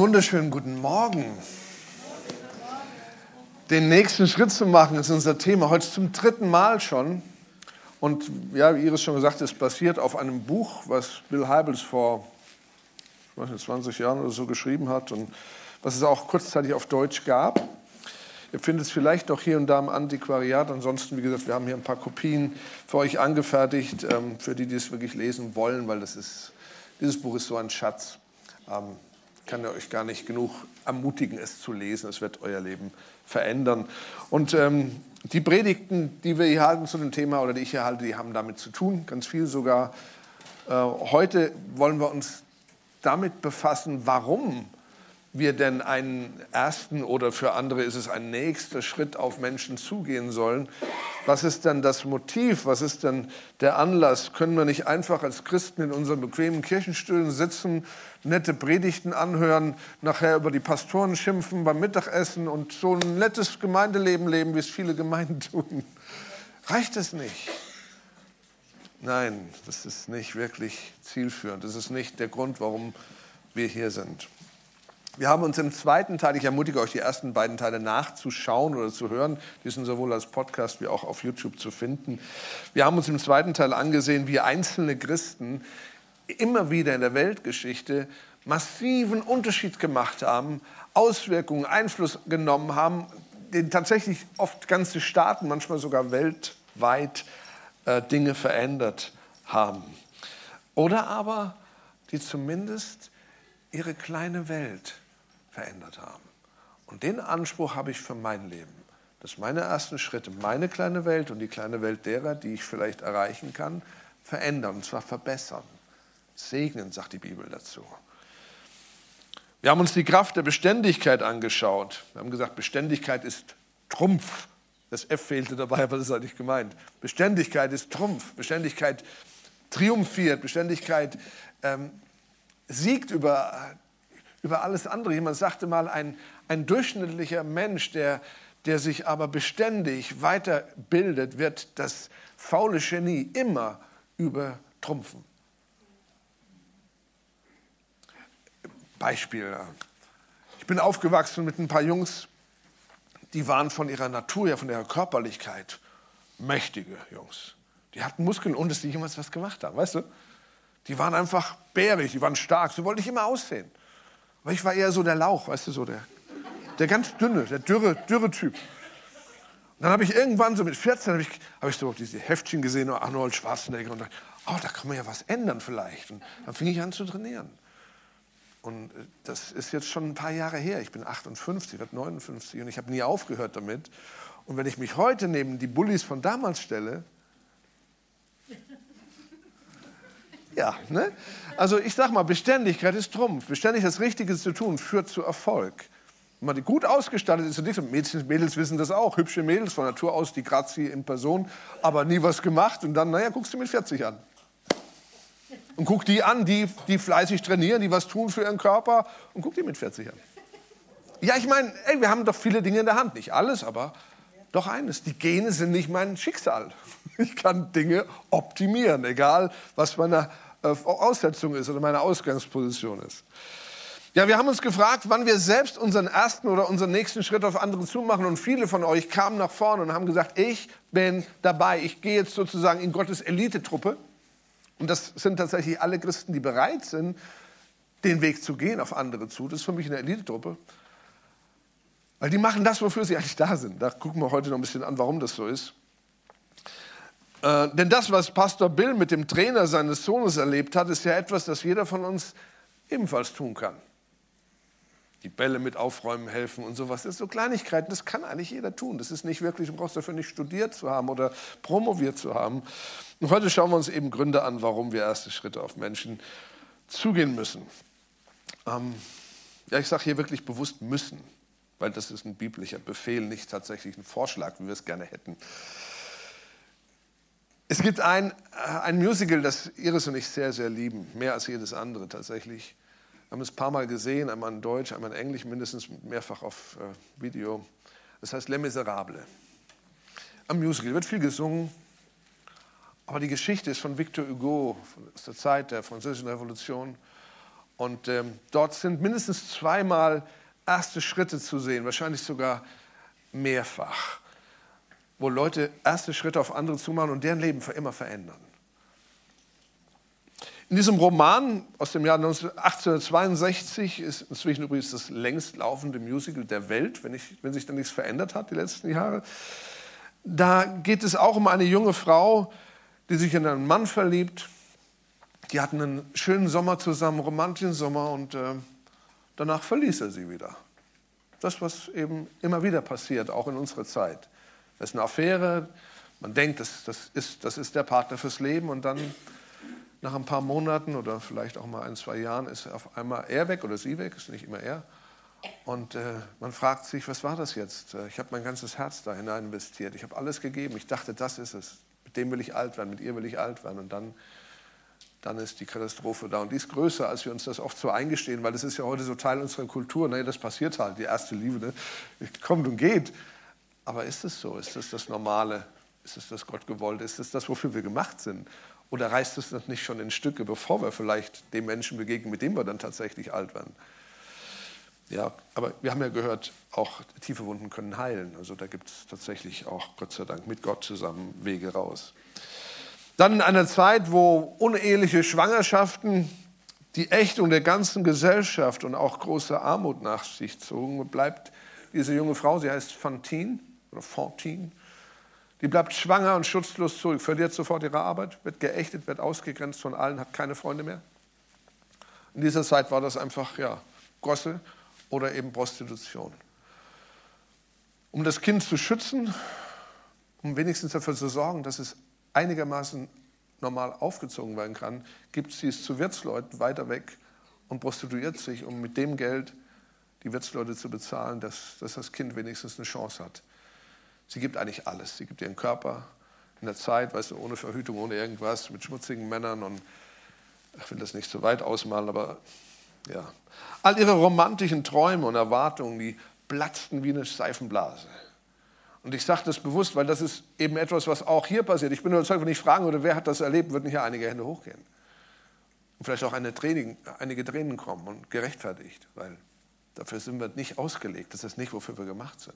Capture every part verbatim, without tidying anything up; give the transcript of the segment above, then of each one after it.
Wunderschönen guten Morgen. Den nächsten Schritt zu machen, ist unser Thema. Heute zum dritten Mal schon. Und ja, wie Iris schon gesagt hat, es basiert auf einem Buch, was Bill Hybels vor ich weiß nicht, zwanzig Jahren oder so geschrieben hat und was es auch kurzzeitig auf Deutsch gab. Ihr findet es vielleicht noch hier und da im Antiquariat. Ansonsten, wie gesagt, wir haben hier ein paar Kopien für euch angefertigt, für die, die es wirklich lesen wollen, weil das ist, dieses Buch ist so ein Schatz. Ich kann euch gar nicht genug ermutigen, es zu lesen. Es wird euer Leben verändern. Und ähm, die Predigten, die wir hier halten zu dem Thema oder die ich hier halte, die haben damit zu tun, ganz viel sogar. Äh, heute wollen wir uns damit befassen, warum wir denn einen ersten oder für andere ist es ein nächster Schritt auf Menschen zugehen sollen. Was ist denn das Motiv? Was ist denn der Anlass? Können wir nicht einfach als Christen in unseren bequemen Kirchenstühlen sitzen, nette Predigten anhören, nachher über die Pastoren schimpfen beim Mittagessen und so ein nettes Gemeindeleben leben, wie es viele Gemeinden tun? Reicht es nicht? Nein, das ist nicht wirklich zielführend. Das ist nicht der Grund, warum wir hier sind. Wir haben uns im zweiten Teil, ich ermutige euch, die ersten beiden Teile nachzuschauen oder zu hören. Die sind sowohl als Podcast wie auch auf YouTube zu finden. Wir haben uns im zweiten Teil angesehen, wie einzelne Christen immer wieder in der Weltgeschichte massiven Unterschied gemacht haben, Auswirkungen, Einfluss genommen haben, den tatsächlich oft ganze Staaten, manchmal sogar weltweit äh, Dinge verändert haben. Oder aber, die zumindest ihre kleine Welt verändert haben. Und den Anspruch habe ich für mein Leben, dass meine ersten Schritte, meine kleine Welt und die kleine Welt derer, die ich vielleicht erreichen kann, verändern, und zwar verbessern. Segnen, sagt die Bibel dazu. Wir haben uns die Kraft der Beständigkeit angeschaut. Wir haben gesagt, Beständigkeit ist Trumpf. Das F fehlte dabei, aber das ist eigentlich gemeint. Beständigkeit ist Trumpf. Beständigkeit triumphiert. Beständigkeit ähm, siegt über, über alles andere. Jemand sagte mal, ein, ein durchschnittlicher Mensch, der, der sich aber beständig weiterbildet, wird das faule Genie immer übertrumpfen. Beispiel. Ich bin aufgewachsen mit ein paar Jungs, die waren von ihrer Natur her, von ihrer Körperlichkeit mächtige Jungs. Die hatten Muskeln, ohne dass die jemals was gemacht haben, weißt du? Die waren einfach bärig, die waren stark, so wollte ich immer aussehen. Aber ich war eher so der Lauch, weißt du, so der, der ganz dünne, der dürre, dürre Typ. Und dann habe ich irgendwann so mit vierzehn, habe ich, hab ich so diese Heftchen gesehen, Arnold Schwarzenegger, und dachte, oh, da kann man ja was ändern vielleicht. Und dann fing ich an zu trainieren. Und das ist jetzt schon ein paar Jahre her. Ich bin achtundfünfzig, werde neunundfünfzig und ich habe nie aufgehört damit. Und wenn ich mich heute neben die Bullies von damals stelle, ja, ne? Also ich sag mal, Beständigkeit ist Trumpf. Beständig das Richtige zu tun führt zu Erfolg. Wenn man gut ausgestattet ist und nicht so, Mädchen, Mädels wissen das auch, hübsche Mädels von Natur aus, die Grazie in Person, aber nie was gemacht und dann, naja, guckst du mit vierzig an. Und guck die an, die, die fleißig trainieren, die was tun für ihren Körper und guck die mit vierzig an. Ja, ich meine, wir haben doch viele Dinge in der Hand. Nicht alles, aber doch eines. Die Gene sind nicht mein Schicksal. Ich kann Dinge optimieren, egal was meine äh, Aussetzung ist oder meine Ausgangsposition ist. Ja, wir haben uns gefragt, wann wir selbst unseren ersten oder unseren nächsten Schritt auf andere zumachen. Und viele von euch kamen nach vorne und haben gesagt, ich bin dabei. Ich gehe jetzt sozusagen in Gottes Elitetruppe. Und das sind tatsächlich alle Christen, die bereit sind, den Weg zu gehen auf andere zu. Das ist für mich eine Elitetruppe. Weil die machen das, wofür sie eigentlich da sind. Da gucken wir heute noch ein bisschen an, warum das so ist. Äh, denn das, was Pastor Bill mit dem Trainer seines Sohnes erlebt hat, ist ja etwas, das jeder von uns ebenfalls tun kann. Die Bälle mit aufräumen helfen und sowas. Das sind so Kleinigkeiten, das kann eigentlich jeder tun. Das ist nicht wirklich, du brauchst dafür nicht studiert zu haben oder promoviert zu haben. Und heute schauen wir uns eben Gründe an, warum wir erste Schritte auf Menschen zugehen müssen. Ähm, ja, ich sage hier wirklich bewusst müssen, weil das ist ein biblischer Befehl, nicht tatsächlich ein Vorschlag, wie wir es gerne hätten. Es gibt ein, ein Musical, das Iris und ich sehr, sehr lieben, mehr als jedes andere tatsächlich. Wir haben es ein paar Mal gesehen, einmal in Deutsch, einmal in Englisch, mindestens mehrfach auf äh, Video. Das heißt Les Miserables. Am Musical wird viel gesungen, aber die Geschichte ist von Victor Hugo, aus der Zeit der Französischen Revolution. Und ähm, dort sind mindestens zweimal erste Schritte zu sehen, wahrscheinlich sogar mehrfach, wo Leute erste Schritte auf andere zumachen und deren Leben für immer verändern. In diesem Roman aus dem Jahr achtzehnhundertzweiundsechzig ist inzwischen übrigens das längst laufende Musical der Welt, wenn, ich, wenn sich da nichts verändert hat die letzten Jahre. Da geht es auch um eine junge Frau, die sich in einen Mann verliebt. Die hatten einen schönen Sommer zusammen, romantischen Sommer, und äh, danach verließ er sie wieder. Das, was eben immer wieder passiert, auch in unserer Zeit. Das ist eine Affäre, man denkt, das, das, ist, das ist der Partner fürs Leben, und dann nach ein paar Monaten oder vielleicht auch mal ein, zwei Jahren ist auf einmal er weg oder sie weg, ist nicht immer er. Und äh, man fragt sich, was war das jetzt? Ich habe mein ganzes Herz da hinein investiert, ich habe alles gegeben, ich dachte, das ist es. Mit dem will ich alt werden, mit ihr will ich alt werden. Und dann, dann ist die Katastrophe da. Und die ist größer, als wir uns das oft so eingestehen, weil das ist ja heute so Teil unserer Kultur. Nee, das passiert halt, die erste Liebe, ne? Kommt und geht. Aber ist es so? Ist das das Normale? Ist es das Gott gewollt? Ist es das, wofür wir gemacht sind? Oder reißt es das nicht schon in Stücke, bevor wir vielleicht dem Menschen begegnen, mit dem wir dann tatsächlich alt werden? Ja, aber wir haben ja gehört, auch tiefe Wunden können heilen. Also da gibt es tatsächlich auch, Gott sei Dank, mit Gott zusammen Wege raus. Dann in einer Zeit, wo uneheliche Schwangerschaften die Ächtung der ganzen Gesellschaft und auch große Armut nach sich zogen, bleibt diese junge Frau, sie heißt Fantine oder Fantine, die bleibt schwanger und schutzlos zurück, verliert sofort ihre Arbeit, wird geächtet, wird ausgegrenzt von allen, hat keine Freunde mehr. In dieser Zeit war das einfach, ja, Gosse oder eben Prostitution. Um das Kind zu schützen, um wenigstens dafür zu sorgen, dass es einigermaßen normal aufgezogen werden kann, gibt sie es zu Wirtsleuten weiter weg und prostituiert sich, um mit dem Geld die Wirtsleute zu bezahlen, dass, dass das Kind wenigstens eine Chance hat. Sie gibt eigentlich alles. Sie gibt ihren Körper in der Zeit, weißt du, ohne Verhütung, ohne irgendwas, mit schmutzigen Männern, und ich will das nicht so weit ausmalen, aber ja. All ihre romantischen Träume und Erwartungen, die platzten wie eine Seifenblase. Und ich sage das bewusst, weil das ist eben etwas, was auch hier passiert. Ich bin überzeugt, wenn ich fragen würde, wer hat das erlebt, würden hier einige Hände hochgehen. Und vielleicht auch eine Tränen, einige Tränen kommen und gerechtfertigt, weil dafür sind wir nicht ausgelegt. Das ist nicht, wofür wir gemacht sind.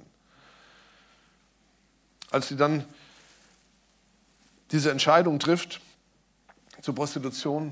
Als sie dann diese Entscheidung trifft zur Prostitution,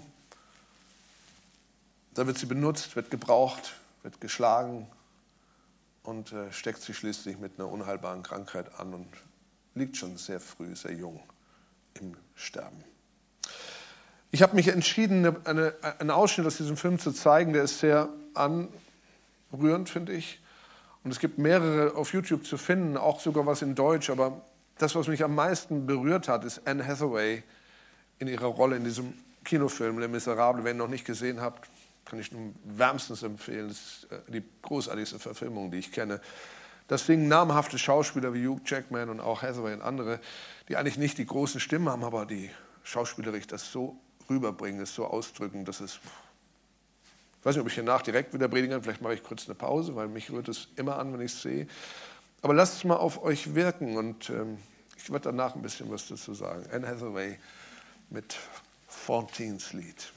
da wird sie benutzt, wird gebraucht, wird geschlagen und äh, steckt sich schließlich mit einer unheilbaren Krankheit an und liegt schon sehr früh, sehr jung im Sterben. Ich habe mich entschieden, eine, eine, einen Ausschnitt aus diesem Film zu zeigen, der ist sehr anrührend, finde ich. Und es gibt mehrere auf YouTube zu finden, auch sogar was in Deutsch. Aber das, was mich am meisten berührt hat, ist Anne Hathaway in ihrer Rolle in diesem Kinofilm Les Miserables. Wer ihn noch nicht gesehen habt, kann ich nur wärmstens empfehlen. Das ist die großartigste Verfilmung, die ich kenne. Das singen namhafte Schauspieler wie Hugh Jackman und auch Hathaway und andere, die eigentlich nicht die großen Stimmen haben, aber die schauspielerisch das so rüberbringen, das so ausdrücken, dass es... Ich weiß nicht, ob ich hier nach direkt wieder predigen kann, vielleicht mache ich kurz eine Pause, weil mich rührt es immer an, wenn ich es sehe. Aber lasst es mal auf euch wirken, und ähm, ich werde danach ein bisschen was dazu sagen. Anne Hathaway mit Fantines Lied.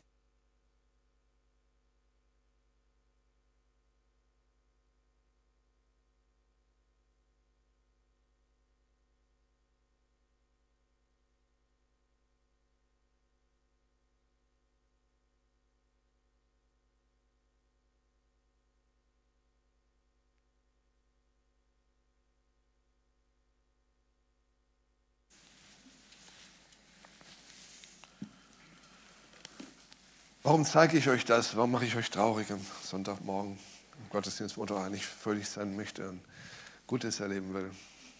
Warum zeige ich euch das? Warum mache ich euch traurig am Sonntagmorgen im Gottesdienst, wo ich eigentlich fröhlich sein möchte und Gutes erleben will?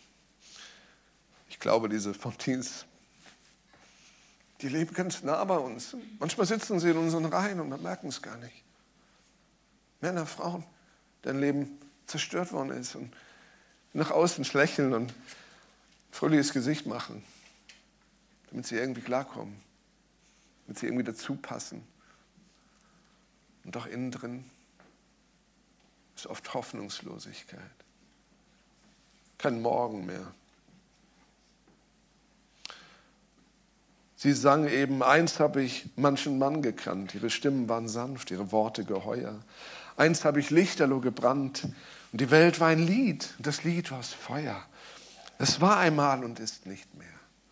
Ich glaube, diese Fantines, die leben ganz nah bei uns. Manchmal sitzen sie in unseren Reihen und wir merken es gar nicht. Männer, Frauen, deren Leben zerstört worden ist und nach außen lächeln und ein fröhliches Gesicht machen, damit sie irgendwie klarkommen, damit sie irgendwie dazu passen. Und doch innen drin ist oft Hoffnungslosigkeit. Kein Morgen mehr. Sie sang eben, einst habe ich manchen Mann gekannt, ihre Stimmen waren sanft, ihre Worte geheuer. Einst habe ich lichterloh gebrannt und die Welt war ein Lied und das Lied war aus Feuer. Es war einmal und ist nicht mehr.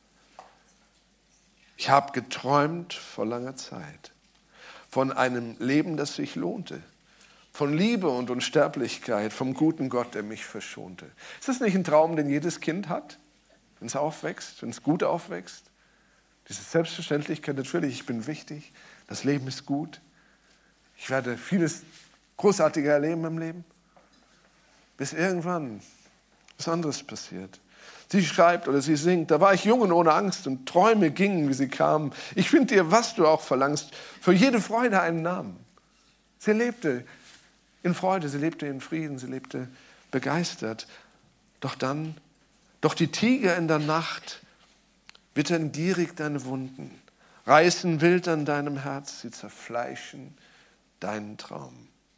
Ich habe geträumt vor langer Zeit von einem Leben, das sich lohnte, von Liebe und Unsterblichkeit, vom guten Gott, der mich verschonte. Ist das nicht ein Traum, den jedes Kind hat, wenn es aufwächst, wenn es gut aufwächst? Diese Selbstverständlichkeit, natürlich, ich bin wichtig, das Leben ist gut, ich werde vieles Großartige erleben im Leben, bis irgendwann was anderes passiert. Sie schreibt oder sie singt, da war ich jung und ohne Angst und Träume gingen, wie sie kamen. Ich finde dir, was du auch verlangst, für jede Freude einen Namen. Sie lebte in Freude, sie lebte in Frieden, sie lebte begeistert. Doch dann, doch die Tiger in der Nacht wittern gierig deine Wunden, reißen wild an deinem Herz, sie zerfleischen deinen Traum.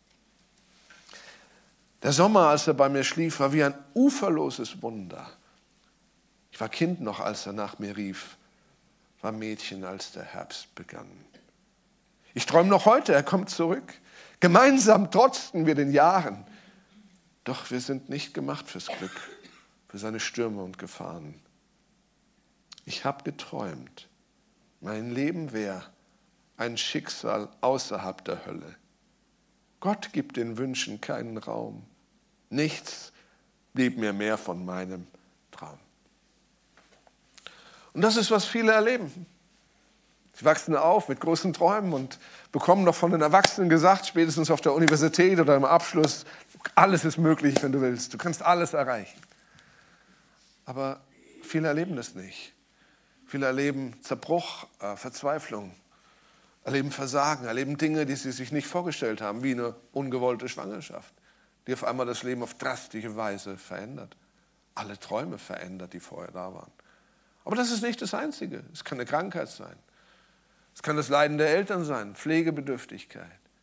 Der Sommer, als er bei mir schlief, war wie ein uferloses Wunder. Ich war Kind noch, als er nach mir rief, war Mädchen, als der Herbst begann. Ich träume noch heute, er kommt zurück. Gemeinsam trotzten wir den Jahren. Doch wir sind nicht gemacht fürs Glück, für seine Stürme und Gefahren. Ich habe geträumt, mein Leben wäre ein Schicksal außerhalb der Hölle. Gott gibt den Wünschen keinen Raum. Nichts blieb mir mehr von meinem Traum. Und das ist, was viele erleben. Sie wachsen auf mit großen Träumen und bekommen noch von den Erwachsenen gesagt, spätestens auf der Universität oder im Abschluss, alles ist möglich, wenn du willst. Du kannst alles erreichen. Aber viele erleben das nicht. Viele erleben Zerbruch, äh, Verzweiflung, erleben Versagen, erleben Dinge, die sie sich nicht vorgestellt haben, wie eine ungewollte Schwangerschaft, die auf einmal das Leben auf drastische Weise verändert. Alle Träume verändert, die vorher da waren. Aber das ist nicht das Einzige. Es kann eine Krankheit sein. Es kann das Leiden der Eltern sein, Pflegebedürftigkeit.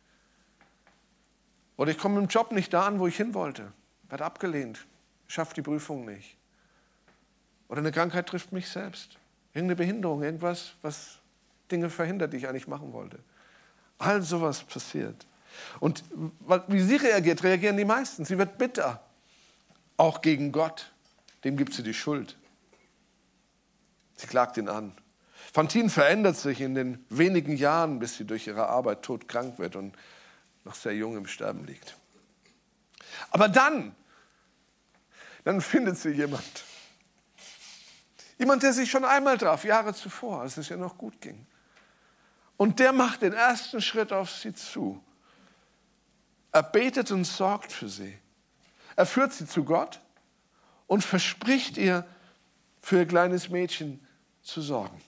Oder ich komme im Job nicht da an, wo ich hin wollte, werde abgelehnt, schaffe die Prüfung nicht. Oder eine Krankheit trifft mich selbst. Irgendeine Behinderung, irgendwas, was Dinge verhindert, die ich eigentlich machen wollte. All sowas passiert. Und wie sie reagiert, reagieren die meisten. Sie wird bitter, auch gegen Gott. Dem gibt sie die Schuld. Sie klagt ihn an. Fantine verändert sich in den wenigen Jahren, bis sie durch ihre Arbeit todkrank wird und noch sehr jung im Sterben liegt. Aber dann, dann findet sie jemand. Jemand, der sich schon einmal traf, Jahre zuvor, als es ihr noch gut ging. Und der macht den ersten Schritt auf sie zu. Er betet und sorgt für sie. Er führt sie zu Gott und verspricht ihr, für ihr kleines Mädchen zu sorgen.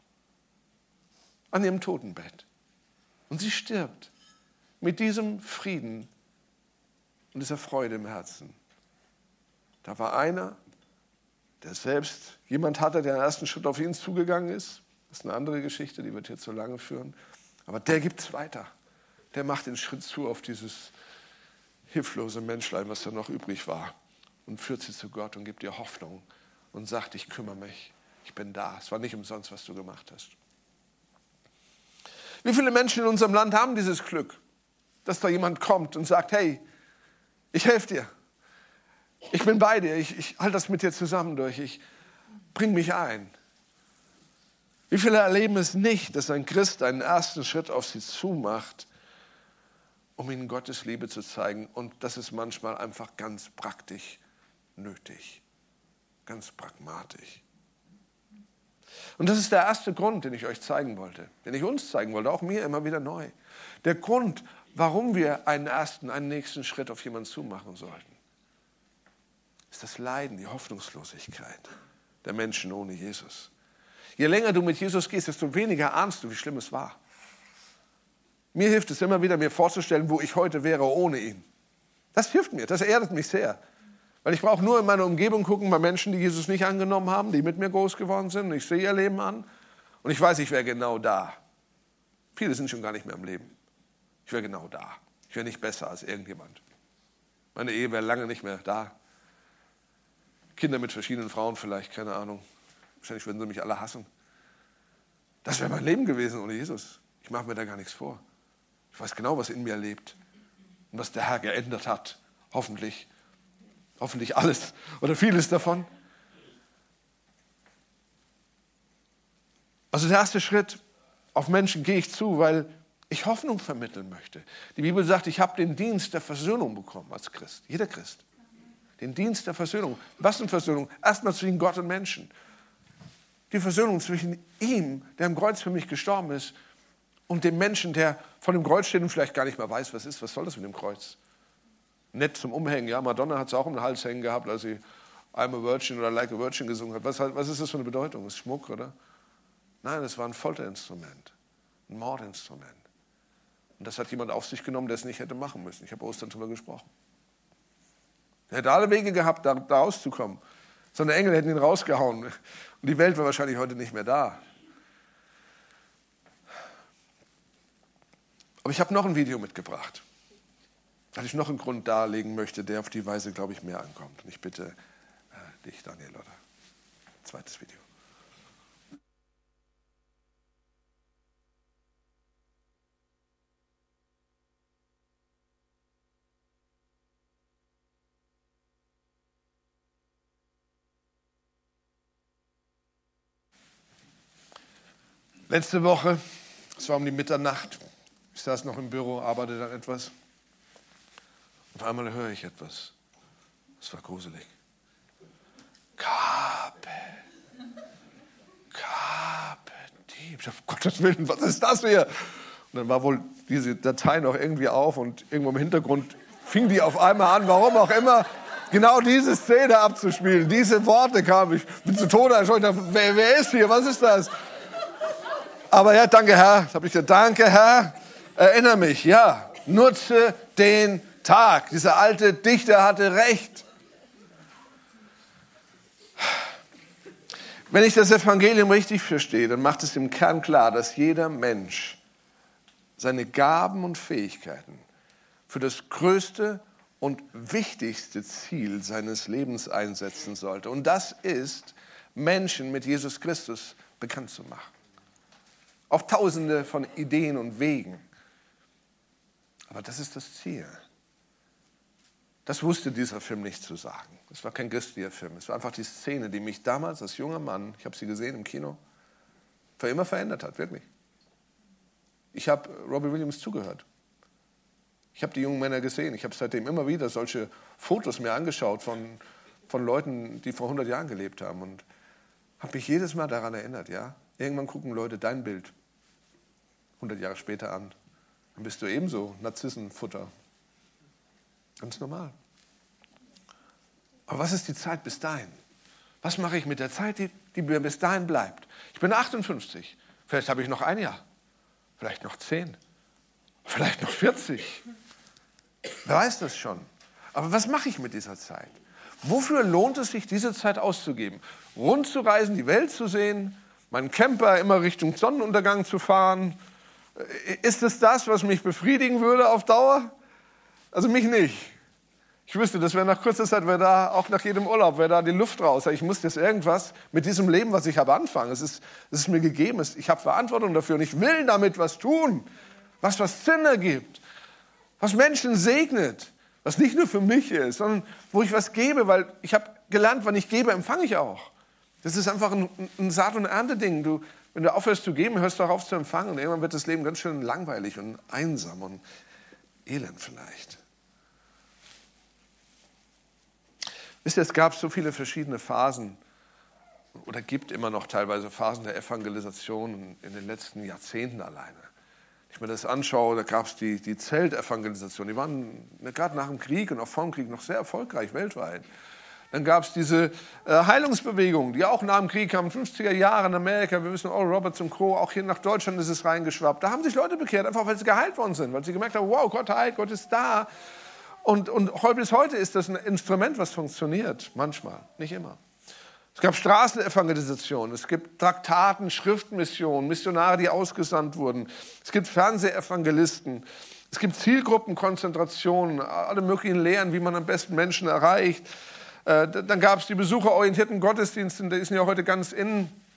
An ihrem Totenbett. Und sie stirbt mit diesem Frieden und dieser Freude im Herzen. Da war einer, der selbst jemand hatte, der den ersten Schritt auf ihn zugegangen ist. Das ist eine andere Geschichte, die wird hier zu lange führen. Aber der gibt es weiter. Der macht den Schritt zu auf dieses hilflose Menschlein, was da noch übrig war. Und führt sie zu Gott und gibt ihr Hoffnung und sagt, ich kümmere mich, ich bin da. Es war nicht umsonst, was du gemacht hast. Wie viele Menschen in unserem Land haben dieses Glück, dass da jemand kommt und sagt, hey, ich helfe dir. Ich bin bei dir, ich, ich halte das mit dir zusammen durch, ich bring mich ein. Wie viele erleben es nicht, dass ein Christ einen ersten Schritt auf sie zumacht, um ihnen Gottes Liebe zu zeigen? Und das ist manchmal einfach ganz praktisch nötig, ganz pragmatisch. Und das ist der erste Grund, den ich euch zeigen wollte, den ich uns zeigen wollte, auch mir immer wieder neu. Der Grund, warum wir einen ersten, einen nächsten Schritt auf jemanden zumachen sollten, ist das Leiden, die Hoffnungslosigkeit der Menschen ohne Jesus. Je länger du mit Jesus gehst, desto weniger ahnst du, wie schlimm es war. Mir hilft es immer wieder, mir vorzustellen, wo ich heute wäre ohne ihn. Das hilft mir, das erdet mich sehr. Weil ich brauche nur in meiner Umgebung gucken bei Menschen, die Jesus nicht angenommen haben, die mit mir groß geworden sind. Und ich sehe ihr Leben an und ich weiß, ich wäre genau da. Viele sind schon gar nicht mehr im Leben. Ich wäre genau da. Ich wäre nicht besser als irgendjemand. Meine Ehe wäre lange nicht mehr da. Kinder mit verschiedenen Frauen vielleicht, keine Ahnung. Wahrscheinlich würden sie mich alle hassen. Das wäre mein Leben gewesen ohne Jesus. Ich mache mir da gar nichts vor. Ich weiß genau, was in mir lebt und was der Herr geändert hat. Hoffentlich. Hoffentlich alles oder vieles davon. Also der erste Schritt, auf Menschen gehe ich zu, weil ich Hoffnung vermitteln möchte. Die Bibel sagt, ich habe den Dienst der Versöhnung bekommen als Christ. Jeder Christ. Den Dienst der Versöhnung. Was ist Versöhnung? Erstmal zwischen Gott und Menschen. Die Versöhnung zwischen ihm, der am Kreuz für mich gestorben ist, und dem Menschen, der vor dem Kreuz steht und vielleicht gar nicht mehr weiß, was ist. Was soll das mit dem Kreuz? Nett zum Umhängen. Ja, Madonna hat es auch um den Hals hängen gehabt, als sie I'm a Virgin oder Like a Virgin gesungen hat. Was, was ist das für eine Bedeutung? Ist Schmuck, oder? Nein, es war ein Folterinstrument. Ein Mordinstrument. Und das hat jemand auf sich genommen, der es nicht hätte machen müssen. Ich habe Ostern darüber gesprochen. Er hätte alle Wege gehabt, da, da rauszukommen. Seine Engel hätten ihn rausgehauen. Und die Welt wäre wahrscheinlich heute nicht mehr da. Aber ich habe noch ein Video mitgebracht, weil ich noch einen Grund darlegen möchte, der auf die Weise, glaube ich, mehr ankommt. Und ich bitte äh, dich, Daniel, oder? Zweites Video. Letzte Woche, es war um die Mitternacht, ich saß noch im Büro, arbeitete an etwas. Auf einmal höre ich etwas. Es war gruselig. Carpe. Carpe Diem. Ich dachte, um Gottes Willen, was ist das hier? Und dann war wohl diese Datei noch irgendwie auf und irgendwo im Hintergrund fing die auf einmal an, warum auch immer, genau diese Szene abzuspielen. Diese Worte kamen. Ich bin zu Tode erschrocken. Wer, wer ist hier? Was ist das? Aber ja, danke Herr, das habe ich gesagt, danke Herr, erinnere mich, ja, nutze den Tag. Dieser alte Dichter hatte recht. Wenn ich das Evangelium richtig verstehe, dann macht es im Kern klar, dass jeder Mensch seine Gaben und Fähigkeiten für das größte und wichtigste Ziel seines Lebens einsetzen sollte. Und das ist, Menschen mit Jesus Christus bekannt zu machen. Auf tausende von Ideen und Wegen. Aber das ist das Ziel. Das wusste dieser Film nicht zu sagen. Es war kein christlicher Film. Es war einfach die Szene, die mich damals als junger Mann, ich habe sie gesehen im Kino, für immer verändert hat, wirklich. Ich habe Robbie Williams zugehört. Ich habe die jungen Männer gesehen. Ich habe seitdem immer wieder solche Fotos mir angeschaut von, von Leuten, die vor hundert Jahren gelebt haben. Und habe mich jedes Mal daran erinnert, ja. Irgendwann gucken Leute dein Bild hundert Jahre später an. Dann bist du ebenso Narzissenfutter. Ganz normal. Aber was ist die Zeit bis dahin? Was mache ich mit der Zeit, die, die mir bis dahin bleibt? Ich bin achtundfünfzig. Vielleicht habe ich noch ein Jahr. Vielleicht noch zehn. Vielleicht noch vierzig. Wer weiß das schon. Aber was mache ich mit dieser Zeit? Wofür lohnt es sich, diese Zeit auszugeben? Rund zu reisen, die Welt zu sehen, meinen Camper immer Richtung Sonnenuntergang zu fahren. Ist es das, was mich befriedigen würde auf Dauer? Also mich nicht. Ich wüsste, das wäre nach kurzer Zeit, wäre da, auch nach jedem Urlaub, wäre da die Luft raus. Ich muss jetzt irgendwas mit diesem Leben, was ich habe, anfangen. Es ist, es ist mir gegeben, ich habe Verantwortung dafür und ich will damit was tun, was was Sinn ergibt, was Menschen segnet, was nicht nur für mich ist, sondern wo ich was gebe, weil ich habe gelernt, wenn ich gebe, empfange ich auch. Das ist einfach ein, ein Saat- und Ernte-Ding. Du, wenn du aufhörst zu geben, hörst du auch auf zu empfangen. Und irgendwann wird das Leben ganz schön langweilig und einsam und elend vielleicht. Wisst ihr, es gab so viele verschiedene Phasen oder gibt immer noch teilweise Phasen der Evangelisation in den letzten Jahrzehnten alleine. Wenn ich mir das anschaue, da gab es die, die Zeltevangelisation. Die waren gerade nach dem Krieg und auch vor dem Krieg noch sehr erfolgreich weltweit. Dann gab es diese äh, Heilungsbewegung, die auch nach dem Krieg kam, fünfziger Jahre in Amerika. Wir wissen, Oral Roberts und Co., auch hier nach Deutschland ist es reingeschwappt. Da haben sich Leute bekehrt, einfach weil sie geheilt worden sind, weil sie gemerkt haben, wow, Gott heilt, Gott ist da. Und, und bis heute ist das ein Instrument, was funktioniert, manchmal, nicht immer. Es gab Straßenevangelisation, es gibt Traktaten, Schriftmissionen, Missionare, die ausgesandt wurden. Es gibt Fernsehevangelisten, es gibt Zielgruppenkonzentrationen, alle möglichen Lehren, wie man am besten Menschen erreicht. Dann gab es die besucherorientierten Gottesdienste, die sind ja heute ganz in.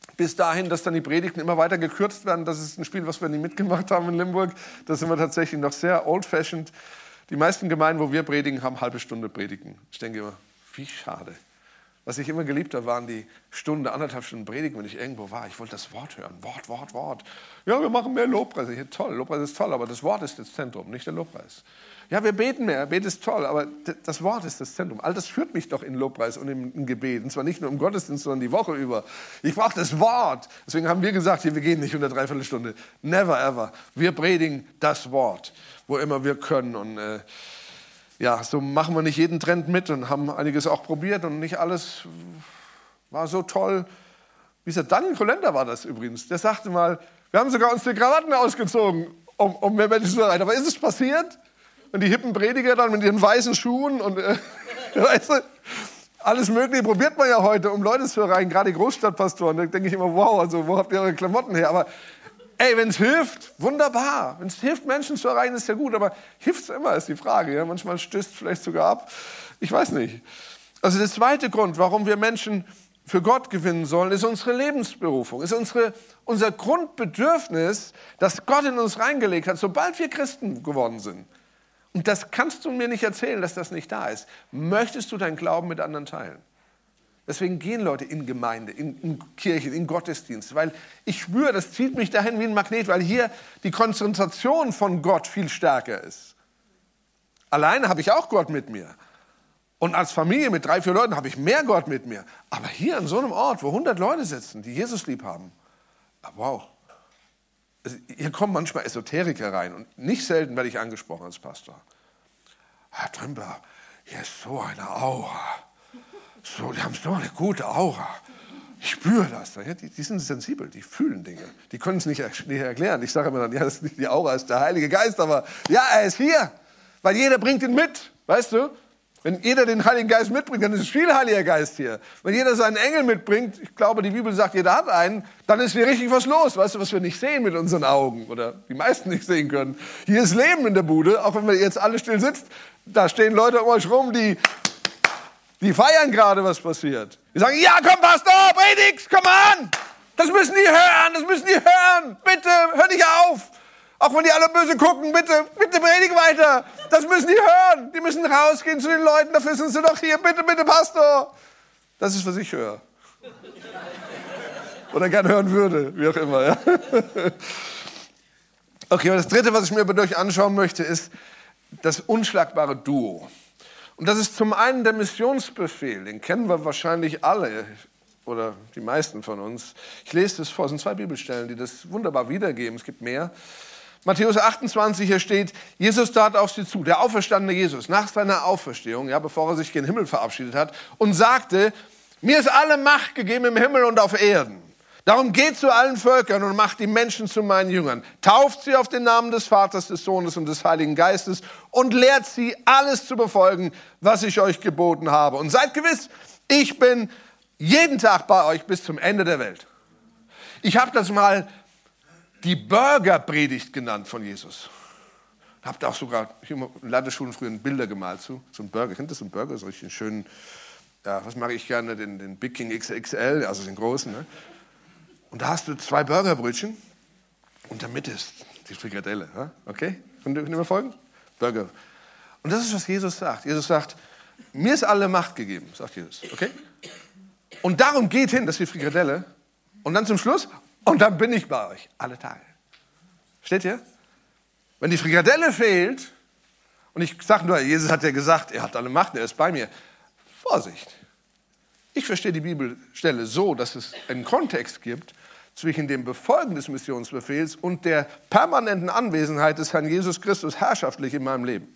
bis dahin, dass dann die Predigten immer weiter gekürzt werden. Das ist ein Spiel, was wir nie mitgemacht haben in Limburg. Da sind wir tatsächlich noch sehr old-fashioned. Die meisten Gemeinden, wo wir predigen, haben eine halbe Stunde Predigen. Ich denke immer, wie schade. Was ich immer geliebt habe, waren die Stunde, anderthalb Stunden Predigen, wenn ich irgendwo war. Ich wollte das Wort hören. Wort, Wort, Wort. Ja, wir machen mehr Lobpreis. Ich, toll, Lobpreis ist toll, aber das Wort ist das Zentrum, nicht der Lobpreis. Ja, wir beten mehr, Gebet ist toll, aber das Wort ist das Zentrum. All das führt mich doch in Lobpreis und im Gebet. Und zwar nicht nur im Gottesdienst, sondern die Woche über. Ich brauche das Wort. Deswegen haben wir gesagt, hier, wir gehen nicht unter dreiviertel Stunde. Never ever. Wir predigen das Wort, wo immer wir können. Und äh, ja, so machen wir nicht jeden Trend mit und haben einiges auch probiert und nicht alles war so toll. Wie gesagt, Daniel Kolender war das übrigens. Der sagte mal, wir haben sogar uns die Krawatten ausgezogen, um, um mehr Menschen zu erreichen. Aber ist es passiert? Und die hippen Prediger dann mit ihren weißen Schuhen und äh, weißt du, alles Mögliche probiert man ja heute, um Leute zu erreichen, gerade die Großstadtpastoren. Da denke ich immer, wow, also wo habt ihr eure Klamotten her? Aber ey, wenn es hilft, wunderbar. Wenn es hilft, Menschen zu erreichen, ist ja gut. Aber hilft es immer, ist die Frage. Ja? Manchmal stößt es vielleicht sogar ab. Ich weiß nicht. Also der zweite Grund, warum wir Menschen für Gott gewinnen sollen, ist unsere Lebensberufung, ist unsere, unser Grundbedürfnis, das Gott in uns reingelegt hat, sobald wir Christen geworden sind. Und das kannst du mir nicht erzählen, dass das nicht da ist. Möchtest du deinen Glauben mit anderen teilen? Deswegen gehen Leute in Gemeinde, in, in Kirchen, in Gottesdienst, weil ich spüre, das zieht mich dahin wie ein Magnet, weil hier die Konzentration von Gott viel stärker ist. Alleine habe ich auch Gott mit mir. Und als Familie mit drei, vier Leuten habe ich mehr Gott mit mir. Aber hier an so einem Ort, wo hundert Leute sitzen, die Jesus lieb haben, wow. Hier kommen manchmal Esoteriker rein und nicht selten werde ich angesprochen als Pastor. Herr Trümper, hier ist so eine Aura. So, die haben so eine gute Aura. Ich spüre das. Ja, die, die sind sensibel, die fühlen Dinge. Die können es nicht, nicht erklären. Ich sage immer dann, ja, das ist nicht die Aura, ist der Heilige Geist, aber ja, er ist hier. Weil jeder bringt ihn mit, weißt du? Wenn jeder den Heiligen Geist mitbringt, dann ist viel Heiliger Geist hier. Wenn jeder seinen Engel mitbringt, ich glaube, die Bibel sagt, jeder hat einen, dann ist hier richtig was los. Weißt du, was wir nicht sehen mit unseren Augen oder die meisten nicht sehen können. Hier ist Leben in der Bude, auch wenn wir jetzt alle still sitzen. Da stehen Leute um euch rum, die, die feiern gerade, was passiert. Die sagen, ja, komm, Pastor, predigst, komm an. Das müssen die hören, das müssen die hören. Bitte, hör nicht auf. Auch wenn die alle böse gucken, bitte, bitte predige weiter. Das müssen die hören. Die müssen rausgehen zu den Leuten, dafür sind sie doch hier. Bitte, bitte, Pastor. Das ist, was ich höre. Oder gern hören würde, wie auch immer. Ja. Okay, und das Dritte, was ich mir bei euch anschauen möchte, ist das unschlagbare Duo. Und das ist zum einen der Missionsbefehl. Den kennen wir wahrscheinlich alle oder die meisten von uns. Ich lese das vor. Es sind zwei Bibelstellen, die das wunderbar wiedergeben. Es gibt mehr. Matthäus achtundzwanzig, hier steht, Jesus trat auf sie zu, der auferstandene Jesus, nach seiner Auferstehung, ja, bevor er sich gen Himmel verabschiedet hat, und sagte, mir ist alle Macht gegeben im Himmel und auf Erden. Darum geht zu allen Völkern und macht die Menschen zu meinen Jüngern. Tauft sie auf den Namen des Vaters, des Sohnes und des Heiligen Geistes und lehrt sie, alles zu befolgen, was ich euch geboten habe. Und seid gewiss, ich bin jeden Tag bei euch bis zum Ende der Welt. Ich habe das mal die Burgerpredigt genannt von Jesus. Habt auch sogar in Landesschulen früher Bilder gemalt zu. So ein Burger, kennt ihr so einen Burger? So richtig schönen, ja, was mache ich gerne? Den, den Big King X X L, also den großen. Ne? Und da hast du zwei Burgerbrötchen und in der Mitte ist die Frikadelle. Ja? Okay? Könnt ihr mir folgen? Burger. Und das ist, was Jesus sagt. Jesus sagt, mir ist alle Macht gegeben, sagt Jesus. Okay? Und darum geht hin, das ist die Frikadelle. Und dann zum Schluss, und dann bin ich bei euch, alle Tage. Steht ihr? Wenn die Frikadelle fehlt, und ich sage nur, Jesus hat ja gesagt, er hat alle Macht, er ist bei mir. Vorsicht. Ich verstehe die Bibelstelle so, dass es einen Kontext gibt zwischen dem Befolgen des Missionsbefehls und der permanenten Anwesenheit des Herrn Jesus Christus herrschaftlich in meinem Leben.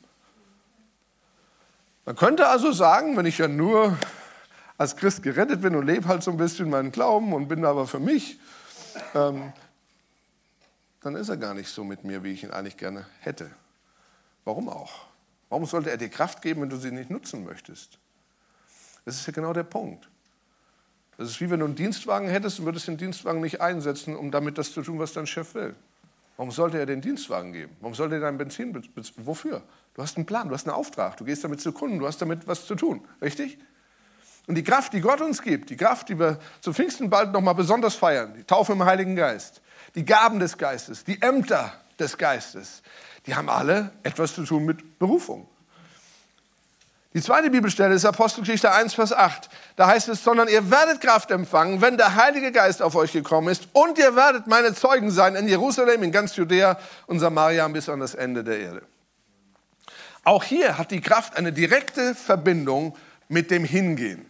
Man könnte also sagen, wenn ich ja nur als Christ gerettet bin und lebe halt so ein bisschen meinen Glauben und bin aber für mich, ähm, dann ist er gar nicht so mit mir, wie ich ihn eigentlich gerne hätte. Warum auch? Warum sollte er dir Kraft geben, wenn du sie nicht nutzen möchtest? Das ist ja genau der Punkt. Das ist wie wenn du einen Dienstwagen hättest und würdest den Dienstwagen nicht einsetzen, um damit das zu tun, was dein Chef will. Warum sollte er den Dienstwagen geben? Warum sollte er dein Benzin bezahlen? Wofür? Du hast einen Plan, du hast einen Auftrag, du gehst damit zu Kunden, du hast damit was zu tun. Richtig? Und die Kraft, die Gott uns gibt, die Kraft, die wir zu Pfingsten bald nochmal besonders feiern, die Taufe im Heiligen Geist, die Gaben des Geistes, die Ämter des Geistes, die haben alle etwas zu tun mit Berufung. Die zweite Bibelstelle ist Apostelgeschichte eins, Vers acht. Da heißt es, sondern ihr werdet Kraft empfangen, wenn der Heilige Geist auf euch gekommen ist, und ihr werdet meine Zeugen sein in Jerusalem, in ganz Judäa und Samaria bis an das Ende der Erde. Auch hier hat die Kraft eine direkte Verbindung mit dem Hingehen.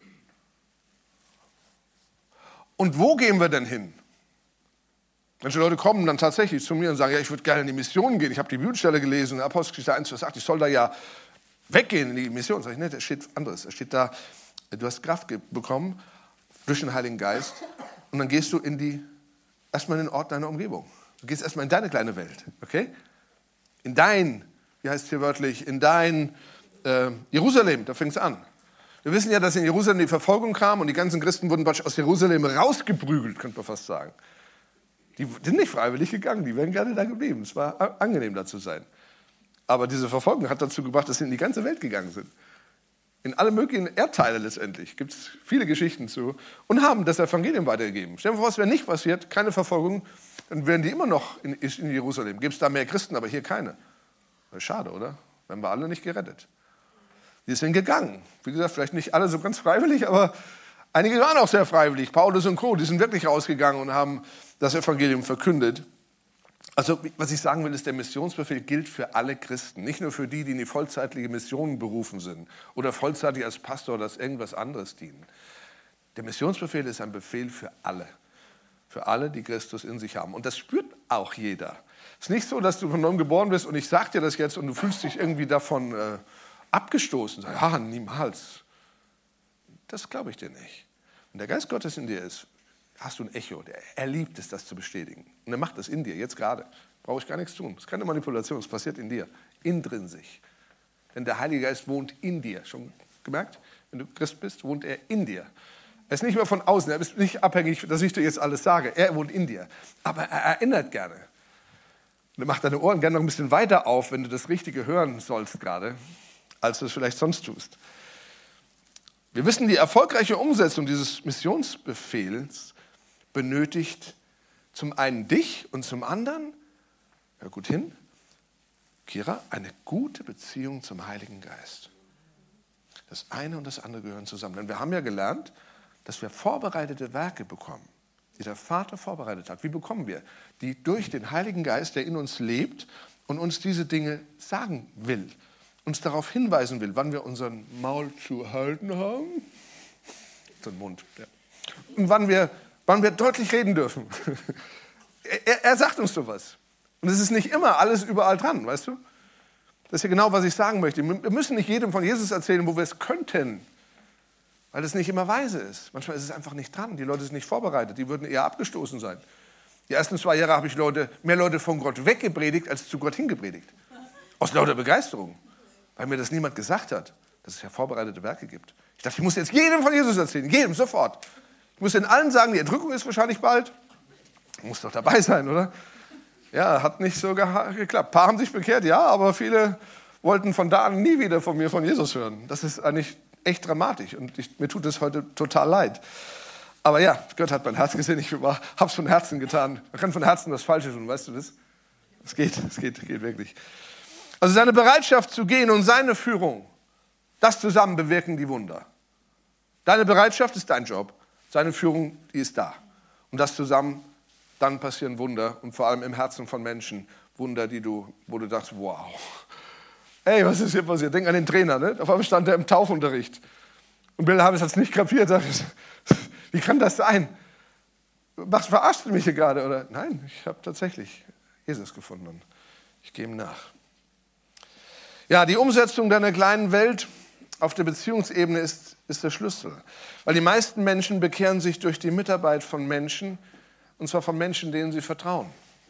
Und wo gehen wir denn hin? Manche Leute kommen dann tatsächlich zu mir und sagen, ja, ich würde gerne in die Mission gehen. Ich habe die Bibelstelle gelesen, Apostelgeschichte eins, Vers acht, ich soll da ja weggehen in die Mission. Sag ich, ne, da steht anderes. Da steht da, du hast Kraft bekommen durch den Heiligen Geist und dann gehst du in die, erstmal in den Ort deiner Umgebung. Du gehst erstmal in deine kleine Welt, okay? In dein, wie heißt es hier wörtlich, in dein äh, Jerusalem, da fängt es an. Wir wissen ja, dass in Jerusalem die Verfolgung kam und die ganzen Christen wurden aus Jerusalem rausgeprügelt, könnte man fast sagen. Die sind nicht freiwillig gegangen, die wären gerne da geblieben. Es war angenehm, da zu sein. Aber diese Verfolgung hat dazu gebracht, dass sie in die ganze Welt gegangen sind. In alle möglichen Erdteile letztendlich. Gibt es viele Geschichten zu. Und haben das Evangelium weitergegeben. Stell dir vor, es wäre nicht passiert, keine Verfolgung, dann wären die immer noch in, in Jerusalem. Gibt es da mehr Christen, aber hier keine. Das ist schade, oder? Wären wir alle nicht gerettet. Die sind gegangen. Wie gesagt, vielleicht nicht alle so ganz freiwillig, aber einige waren auch sehr freiwillig. Paulus und Co., die sind wirklich rausgegangen und haben das Evangelium verkündet. Also, was ich sagen will, ist, der Missionsbefehl gilt für alle Christen. Nicht nur für die, die in die vollzeitliche Mission berufen sind oder vollzeitig als Pastor oder als irgendwas anderes dienen. Der Missionsbefehl ist ein Befehl für alle. Für alle, die Christus in sich haben. Und das spürt auch jeder. Es ist nicht so, dass du von neuem geboren bist und ich sage dir das jetzt und du fühlst dich irgendwie davon äh, abgestoßen. Sag, ja, niemals. Das glaube ich dir nicht. Wenn der Geist Gottes in dir ist, hast du ein Echo. Er liebt es, das zu bestätigen. Und er macht das in dir, jetzt gerade. Brauche ich gar nichts tun. Das ist keine Manipulation, es passiert in dir, intrinsisch. Denn der Heilige Geist wohnt in dir. Schon gemerkt? Wenn du Christ bist, wohnt er in dir. Er ist nicht mehr von außen, er ist nicht abhängig, dass ich dir jetzt alles sage. Er wohnt in dir. Aber er erinnert gerne. Und er macht deine Ohren gerne noch ein bisschen weiter auf, wenn du das Richtige hören sollst gerade, als du es vielleicht sonst tust. Wir wissen, die erfolgreiche Umsetzung dieses Missionsbefehls benötigt zum einen dich und zum anderen, hör gut hin, Kira, eine gute Beziehung zum Heiligen Geist. Das eine und das andere gehören zusammen. Denn wir haben ja gelernt, dass wir vorbereitete Werke bekommen, die der Vater vorbereitet hat. Wie bekommen wir? Die durch den Heiligen Geist, der in uns lebt und uns diese Dinge sagen will, uns darauf hinweisen will, wann wir unseren Maul zu halten haben, unseren Mund, ja. Und wann wir wann wir deutlich reden dürfen. Er, er sagt uns sowas. Und es ist nicht immer alles überall dran, weißt du? Das ist ja genau, was ich sagen möchte. Wir müssen nicht jedem von Jesus erzählen, wo wir es könnten, weil es nicht immer weise ist. Manchmal ist es einfach nicht dran. Die Leute sind nicht vorbereitet. Die würden eher abgestoßen sein. Die ersten zwei Jahre habe ich Leute, mehr Leute von Gott weggepredigt, als zu Gott hingepredigt. Aus lauter Begeisterung. Weil mir das niemand gesagt hat, dass es ja vorbereitete Werke gibt. Ich dachte, ich muss jetzt jedem von Jesus erzählen. Jedem, sofort. Ich muss den allen sagen, die Entrückung ist wahrscheinlich bald. Muss doch dabei sein, oder? Ja, hat nicht so geklappt. Ein paar haben sich bekehrt, ja, aber viele wollten von da an nie wieder von mir, von Jesus hören. Das ist eigentlich echt dramatisch und ich, mir tut es heute total leid. Aber ja, Gott hat mein Herz gesehen, ich habe es von Herzen getan. Man kann von Herzen das Falsche tun, weißt du das? Es geht, es geht, geht wirklich. Also seine Bereitschaft zu gehen und seine Führung, das zusammen bewirken die Wunder. Deine Bereitschaft ist dein Job. Seine Führung, die ist da. Und das zusammen, dann passieren Wunder. Und vor allem im Herzen von Menschen. Wunder, die du, wo du dachtest, wow. Ey, was ist hier passiert? Denk an den Trainer, ne? Auf einmal stand er im Tauchunterricht. Und Bill Habes hat es nicht kapiert. Wie kann das sein? Was verarscht du mich hier gerade? Oder? Nein, ich habe tatsächlich Jesus gefunden. Und ich gehe ihm nach. Ja, die Umsetzung deiner kleinen Welt auf der Beziehungsebene ist, ist der Schlüssel. Weil die meisten Menschen bekehren sich durch die Mitarbeit von Menschen, und zwar von Menschen, denen sie vertrauen.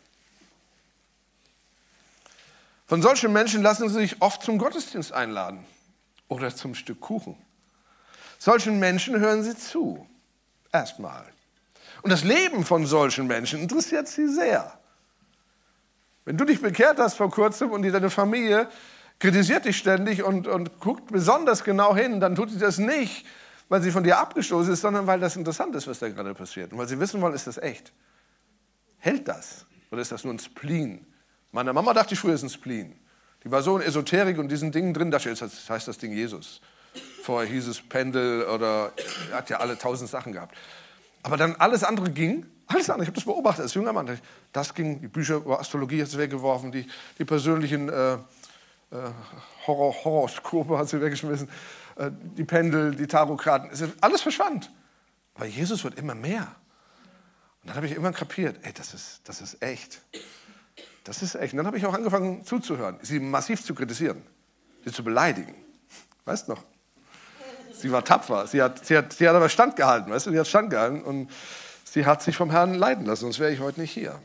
Von solchen Menschen lassen sie sich oft zum Gottesdienst einladen oder zum Stück Kuchen. Solchen Menschen hören sie zu, erstmal. Und das Leben von solchen Menschen interessiert sie sehr. Wenn du dich bekehrt hast vor kurzem und deine Familie kritisiert dich ständig und, und guckt besonders genau hin, dann tut sie das nicht, weil sie von dir abgestoßen ist, sondern weil das interessant ist, was da gerade passiert. Und weil sie wissen wollen, ist das echt? Hält das? Oder ist das nur ein Spleen? Meine Mama dachte ich früher, es ist ein Spleen. Die war so in Esoterik und diesen Dingen drin, dachte ich, jetzt heißt das Ding Jesus. Vorher hieß es Pendel oder hat ja alle tausend Sachen gehabt. Aber dann alles andere ging, alles andere, ich habe das beobachtet als junger Mann, das ging, die Bücher über Astrologie hat sie weggeworfen, die, die persönlichen äh, äh, Horror, Horoskope hat sie weggeschmissen, äh, die Pendel, die Tarotkarten, alles verschwand. Aber Jesus wird immer mehr. Und dann habe ich irgendwann kapiert, ey, das ist, das ist echt. Das ist echt. Und dann habe ich auch angefangen zuzuhören, sie massiv zu kritisieren, sie zu beleidigen. Weißt du noch? Sie war tapfer. Sie hat, sie, hat, sie hat aber standgehalten, weißt du? Sie hat standgehalten und sie hat sich vom Herrn leiten lassen, sonst wäre ich heute nicht hier.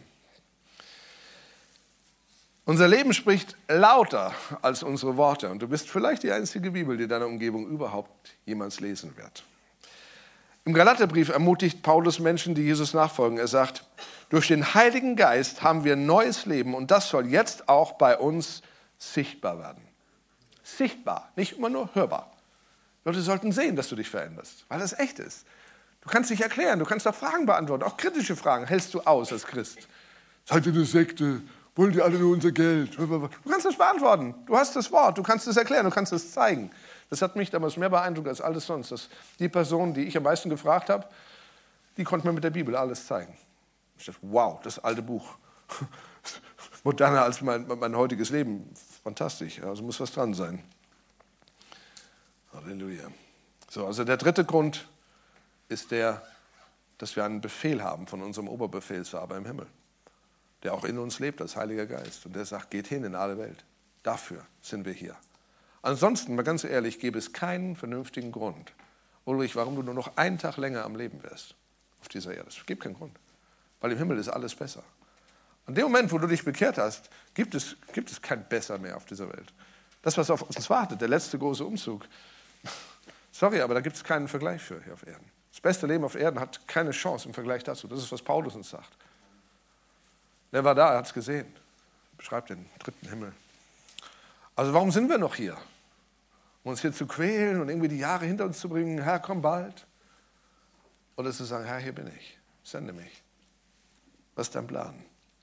Unser Leben spricht lauter als unsere Worte. Und du bist vielleicht die einzige Bibel, die deine Umgebung überhaupt jemals lesen wird. Im Galaterbrief ermutigt Paulus Menschen, die Jesus nachfolgen. Er sagt, durch den Heiligen Geist haben wir ein neues Leben und das soll jetzt auch bei uns sichtbar werden. Sichtbar, nicht immer nur hörbar. Leute sollten sehen, dass du dich veränderst, weil das echt ist. Du kannst dich erklären, du kannst auch Fragen beantworten, auch kritische Fragen hältst du aus als Christ. Seid ihr eine Sekte? Wollen die alle nur unser Geld? Du kannst das beantworten, du hast das Wort, du kannst es erklären, du kannst es zeigen. Das hat mich damals mehr beeindruckt als alles sonst. Dass die Person, die ich am meisten gefragt habe, die konnte mir mit der Bibel alles zeigen. Ich dachte, wow, das alte Buch. Moderner als mein, mein heutiges Leben. Fantastisch, also muss was dran sein. Halleluja. So, also der dritte Grund ist der, dass wir einen Befehl haben von unserem Oberbefehlshaber im Himmel, der auch in uns lebt als Heiliger Geist. Und der sagt, geht hin in alle Welt. Dafür sind wir hier. Ansonsten, mal ganz ehrlich, gäbe es keinen vernünftigen Grund, Ulrich, warum du nur noch einen Tag länger am Leben wärst auf dieser Erde. Es gibt keinen Grund, weil im Himmel ist alles besser. An dem Moment, wo du dich bekehrt hast, gibt es, gibt es kein Besser mehr auf dieser Welt. Das, was auf uns wartet, der letzte große Umzug, sorry, aber da gibt es keinen Vergleich für hier auf Erden. Das beste Leben auf Erden hat keine Chance im Vergleich dazu. Das ist, was Paulus uns sagt. Der war da, er hat es gesehen. Beschreibt den dritten Himmel. Also warum sind wir noch hier? Um uns hier zu quälen und irgendwie die Jahre hinter uns zu bringen, Herr, komm bald. Oder zu sagen, Herr, hier bin ich, sende mich. Was ist dein Plan?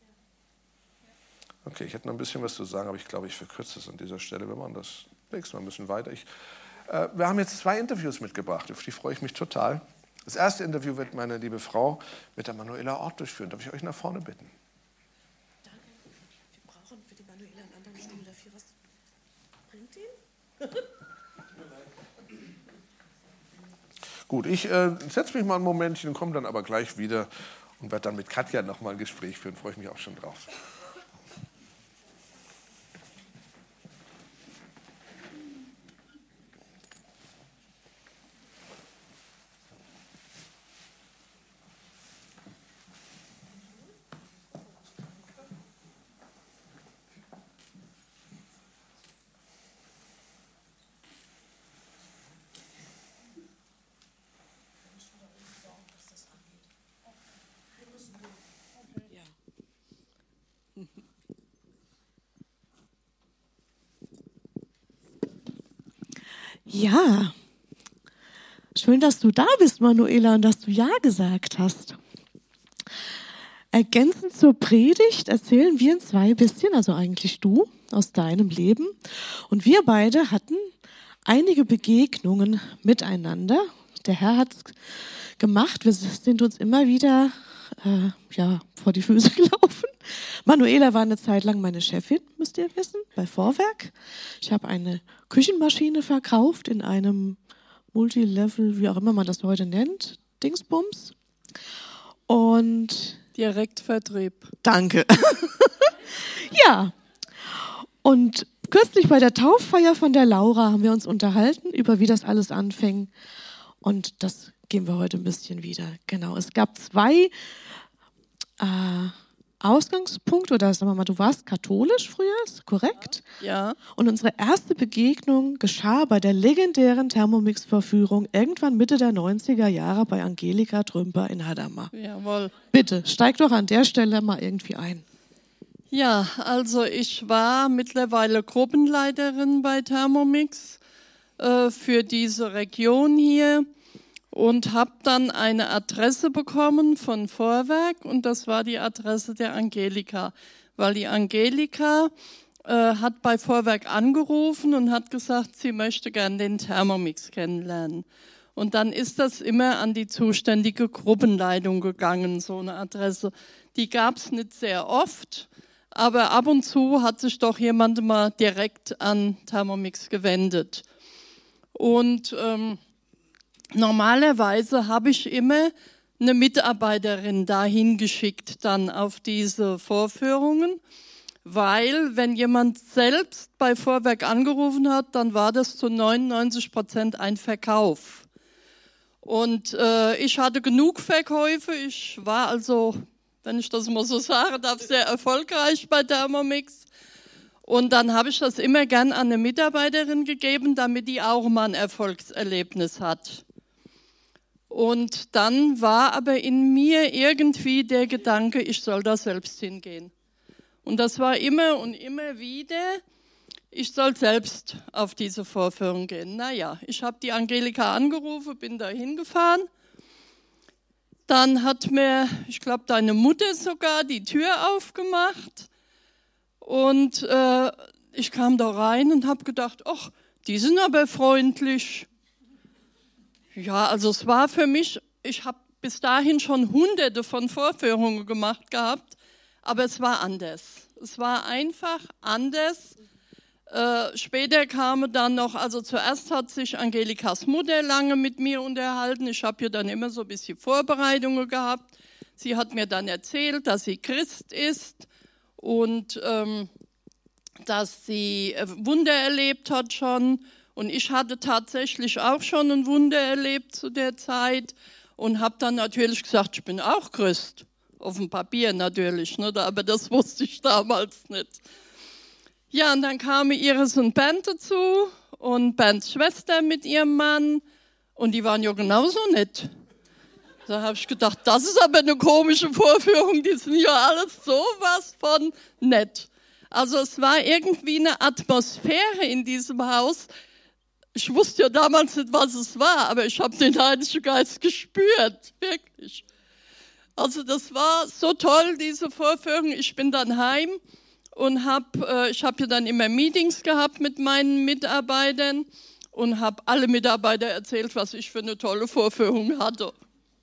Okay, ich hätte noch ein bisschen was zu sagen, aber ich glaube, ich verkürze es an dieser Stelle. Wir machen das nächstes Mal ein bisschen weiter. Ich, äh, wir haben jetzt zwei Interviews mitgebracht, auf die freue ich mich total. Das erste Interview wird meine liebe Frau mit der Manuela Ort durchführen. Darf ich euch nach vorne bitten? Danke. Wir brauchen für die Manuela einen anderen Stuhl dafür. Was bringt ihn? Gut, ich äh, setze mich mal ein Momentchen, komme dann aber gleich wieder und werde dann mit Katja noch mal ein Gespräch führen. Freue ich mich auch schon drauf. Ja, schön, dass du da bist, Manuela, und dass du Ja gesagt hast. Ergänzend zur Predigt erzählen wir in zwei bisschen, also eigentlich du, aus deinem Leben. Und wir beide hatten einige Begegnungen miteinander. Der Herr hat es gemacht. Wir sind uns immer wieder äh, ja, vor die Füße gelaufen. Manuela war eine Zeit lang meine Chefin, müsst ihr wissen, bei Vorwerk. Ich habe eine Küchenmaschine verkauft in einem Multilevel, wie auch immer man das heute nennt, Dingsbums. Und Direktvertrieb. Danke. Ja. Und kürzlich bei der Tauffeier von der Laura haben wir uns unterhalten über, wie das alles anfing. Und das gehen wir heute ein bisschen wieder. Genau. Es gab zwei äh, Ausgangspunkte, oder sagen wir mal, du warst katholisch früher, ist korrekt? Ja. Und unsere erste Begegnung geschah bei der legendären Thermomix-Verführung irgendwann Mitte der neunziger Jahre bei Angelika Trümper in Hadamar. Jawohl. Bitte, steig doch an der Stelle mal irgendwie ein. Ja, also ich war mittlerweile Gruppenleiterin bei Thermomix äh, für diese Region hier. und habe dann eine Adresse bekommen von Vorwerk und das war die Adresse der Angelika, weil die Angelika äh, hat bei Vorwerk angerufen und hat gesagt, sie möchte gerne den Thermomix kennenlernen. Und dann ist das immer an die zuständige Gruppenleitung gegangen, so eine Adresse. Die gab es nicht sehr oft, aber ab und zu hat sich doch jemand mal direkt an Thermomix gewendet. Und ähm, normalerweise habe ich immer eine Mitarbeiterin dahin geschickt, dann auf diese Vorführungen, weil wenn jemand selbst bei Vorwerk angerufen hat, dann war das zu neunundneunzig Prozent ein Verkauf. Und äh, ich hatte genug Verkäufe, ich war also, wenn ich das mal so sagen darf, sehr erfolgreich bei Thermomix. Und dann habe ich das immer gern an eine Mitarbeiterin gegeben, damit die auch mal ein Erfolgserlebnis hat. Und dann war aber in mir irgendwie der Gedanke, ich soll da selbst hingehen. Und das war immer und immer wieder, ich soll selbst auf diese Vorführung gehen. Naja, ich habe die Angelika angerufen, bin da hingefahren. Dann hat mir, ich glaube, deine Mutter sogar die Tür aufgemacht. Und äh, ich kam da rein und habe gedacht, ach, die sind aber freundlich. Ja, also es war für mich, ich habe bis dahin schon hunderte von Vorführungen gemacht gehabt, aber es war anders. Es war einfach anders. Äh, später kam dann noch, also zuerst hat sich Angelikas Mutter lange mit mir unterhalten. Ich habe hier dann immer so ein bisschen Vorbereitungen gehabt. Sie hat mir dann erzählt, dass sie Christ ist und ähm, dass sie Wunder erlebt hat schon. Und ich hatte tatsächlich auch schon ein Wunder erlebt zu der Zeit und habe dann natürlich gesagt, ich bin auch Christ. Auf dem Papier natürlich, ne? Aber das wusste ich damals nicht. Ja, und dann kamen Iris und Bernd dazu und Bernds Schwester mit ihrem Mann und die waren ja genauso nett. Da habe ich gedacht, das ist aber eine komische Vorführung, die sind ja alles sowas von nett. Also es war irgendwie eine Atmosphäre in diesem Haus. Ich wusste ja damals nicht, was es war, aber ich habe den Heiligen Geist gespürt, wirklich. Also das war so toll, diese Vorführung. Ich bin dann heim. Und hab, äh, ich habe ja dann immer Meetings gehabt mit meinen Mitarbeitern und habe alle Mitarbeiter erzählt, was ich für eine tolle Vorführung hatte.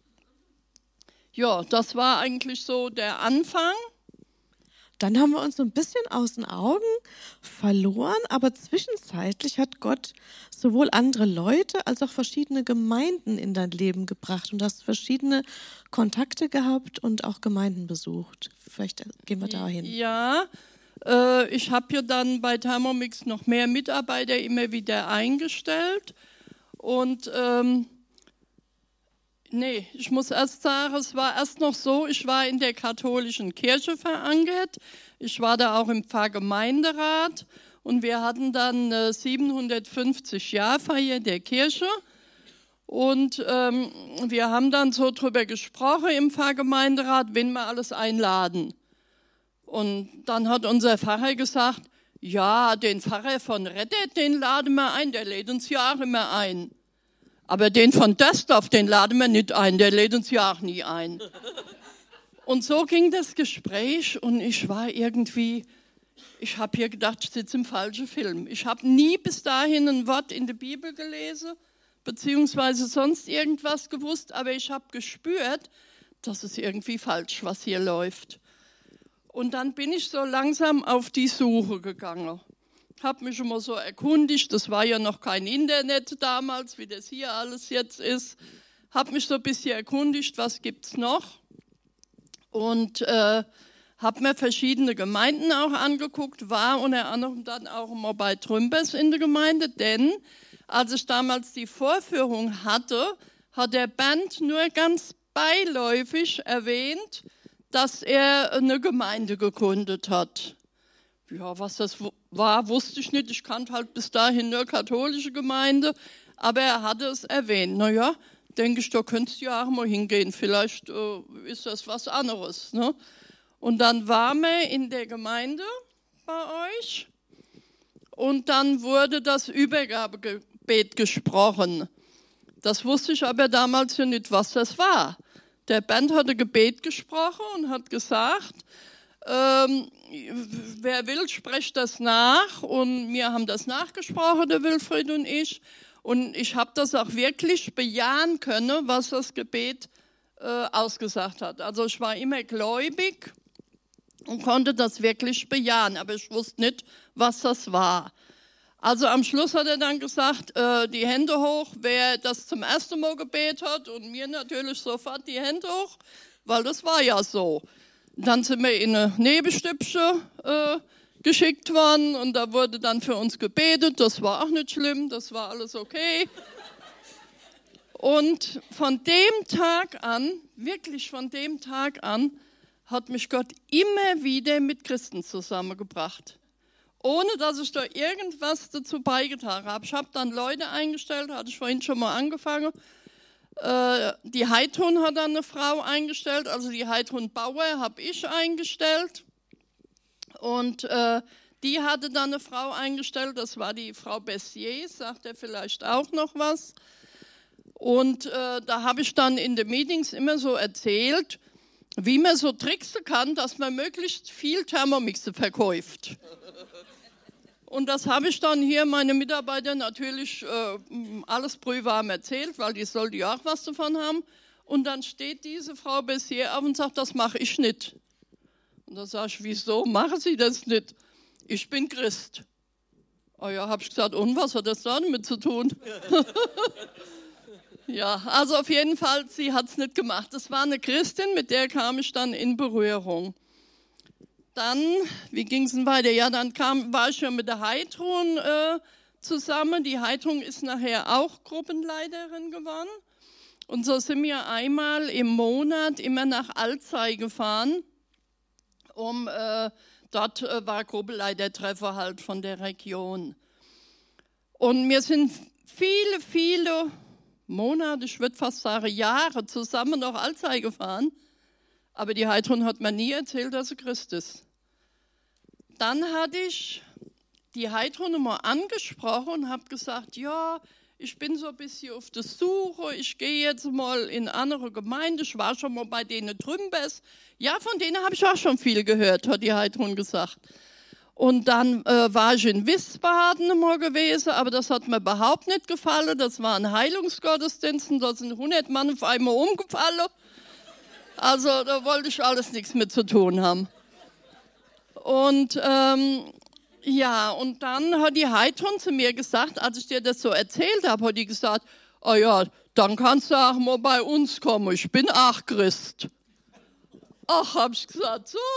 Ja, das war eigentlich so der Anfang. Dann haben wir uns so ein bisschen aus den Augen verloren, aber zwischenzeitlich hat Gott sowohl andere Leute als auch verschiedene Gemeinden in dein Leben gebracht und hast verschiedene Kontakte gehabt und auch Gemeinden besucht. Vielleicht gehen wir da hin. Ja, äh, ich habe ja dann bei Thermomix noch mehr Mitarbeiter immer wieder eingestellt und ähm, nee, ich muss erst sagen, es war erst noch so, ich war in der katholischen Kirche verankert, ich war da auch im Pfarrgemeinderat und wir hatten dann äh, siebenhundertfünfzig Jahrfeier der Kirche und ähm, wir haben dann so drüber gesprochen im Pfarrgemeinderat, wen wir alles einladen. Und dann hat unser Pfarrer gesagt, ja, den Pfarrer von Rettet, den laden wir ein, der lädt uns ja auch immer ein. Aber den von Destorf, den laden wir nicht ein, der lädt uns ja auch nie ein. Und so ging das Gespräch und ich war irgendwie, ich habe hier gedacht, ich sitze im falschen Film. Ich habe nie bis dahin ein Wort in der Bibel gelesen, beziehungsweise sonst irgendwas gewusst, aber ich habe gespürt, das ist irgendwie falsch, was hier läuft. Und dann bin ich so langsam auf die Suche gegangen. Habe mich immer so erkundigt, das war ja noch kein Internet damals, wie das hier alles jetzt ist. Habe mich so ein bisschen erkundigt, was gibt es noch. Und äh, habe mir verschiedene Gemeinden auch angeguckt, war unter anderem dann auch mal bei Trümbers in der Gemeinde, denn als ich damals die Vorführung hatte, hat der Bernd nur ganz beiläufig erwähnt, dass er eine Gemeinde gegründet hat. Ja, was das war, wusste ich nicht. Ich kannte halt bis dahin nur katholische Gemeinde, aber er hatte es erwähnt. Naja, denke ich, da könntest du ja auch mal hingehen. Vielleicht äh, ist das was anderes. Ne? Und dann waren wir in der Gemeinde bei euch und dann wurde das Übergabegebet gesprochen. Das wusste ich aber damals ja nicht, was das war. Der Bernd hatte Gebet gesprochen und hat gesagt, ähm, wer will, sprecht das nach. Und wir haben das nachgesprochen, der Wilfried und ich. Und ich habe das auch wirklich bejahen können, was das Gebet äh, ausgesagt hat. Also ich war immer gläubig und konnte das wirklich bejahen, aber ich wusste nicht, was das war. Also am Schluss hat er dann gesagt, äh, die Hände hoch, wer das zum ersten Mal gebetet hat, und mir natürlich sofort die Hände hoch, weil das war ja so. Dann sind wir in eine Nebenstübchen äh, geschickt worden und da wurde dann für uns gebetet. Das war auch nicht schlimm, das war alles okay. Und von dem Tag an, wirklich von dem Tag an, hat mich Gott immer wieder mit Christen zusammengebracht. Ohne dass ich da irgendwas dazu beigetragen habe. Ich habe dann Leute eingestellt, hatte ich vorhin schon mal angefangen. Äh, die Heidrun hat dann eine Frau eingestellt, also die Heidrun Bauer habe ich eingestellt. Und äh, die hatte dann eine Frau eingestellt, das war die Frau Bessier, sagt er vielleicht auch noch was. Und äh, da habe ich dann in den Meetings immer so erzählt, wie man so tricksen kann, dass man möglichst viel Thermomixe verkauft. Und das habe ich dann hier meine Mitarbeiter natürlich äh, alles brühwarm erzählt, weil die sollten ja auch was davon haben. Und dann steht diese Frau Bessier auf und sagt, das mache ich nicht. Und da sage ich, wieso machen Sie das nicht? Ich bin Christ. Oh ja, habe ich gesagt, und was hat das da damit zu tun? Ja, also auf jeden Fall, sie hat es nicht gemacht. Das war eine Christin, mit der kam ich dann in Berührung. Dann, wie ging es denn weiter? Ja, dann kam, war ich ja mit der Heidrun äh, zusammen. Die Heidrun ist nachher auch Gruppenleiterin geworden. Und so sind wir einmal im Monat immer nach Alzey gefahren, um, äh, dort äh, war Gruppenleitertreffer halt von der Region. Und wir sind viele, viele Monate, ich würde fast sagen Jahre, zusammen nach Alzey gefahren. Aber die Heidrun hat mir nie erzählt, dass sie Christ ist. Dann hatte ich die Heidrun mal angesprochen und habe gesagt, ja, ich bin so ein bisschen auf der Suche, ich gehe jetzt mal in andere Gemeinde, ich war schon mal bei denen Trümbes. Ja, von denen habe ich auch schon viel gehört, hat die Heidrun gesagt. Und dann äh, war ich in Wiesbaden mal gewesen, aber das hat mir überhaupt nicht gefallen. Das war ein Heilungsgottesdienst, da sind hundert Mann auf einmal umgefallen. Also da wollte ich alles nichts mit zu tun haben. Und ähm, ja, und dann hat die Heidrun zu mir gesagt, als ich dir das so erzählt habe, hat die gesagt, oh ja, dann kannst du auch mal bei uns kommen, ich bin auch Christ. Ach, habe ich gesagt, so.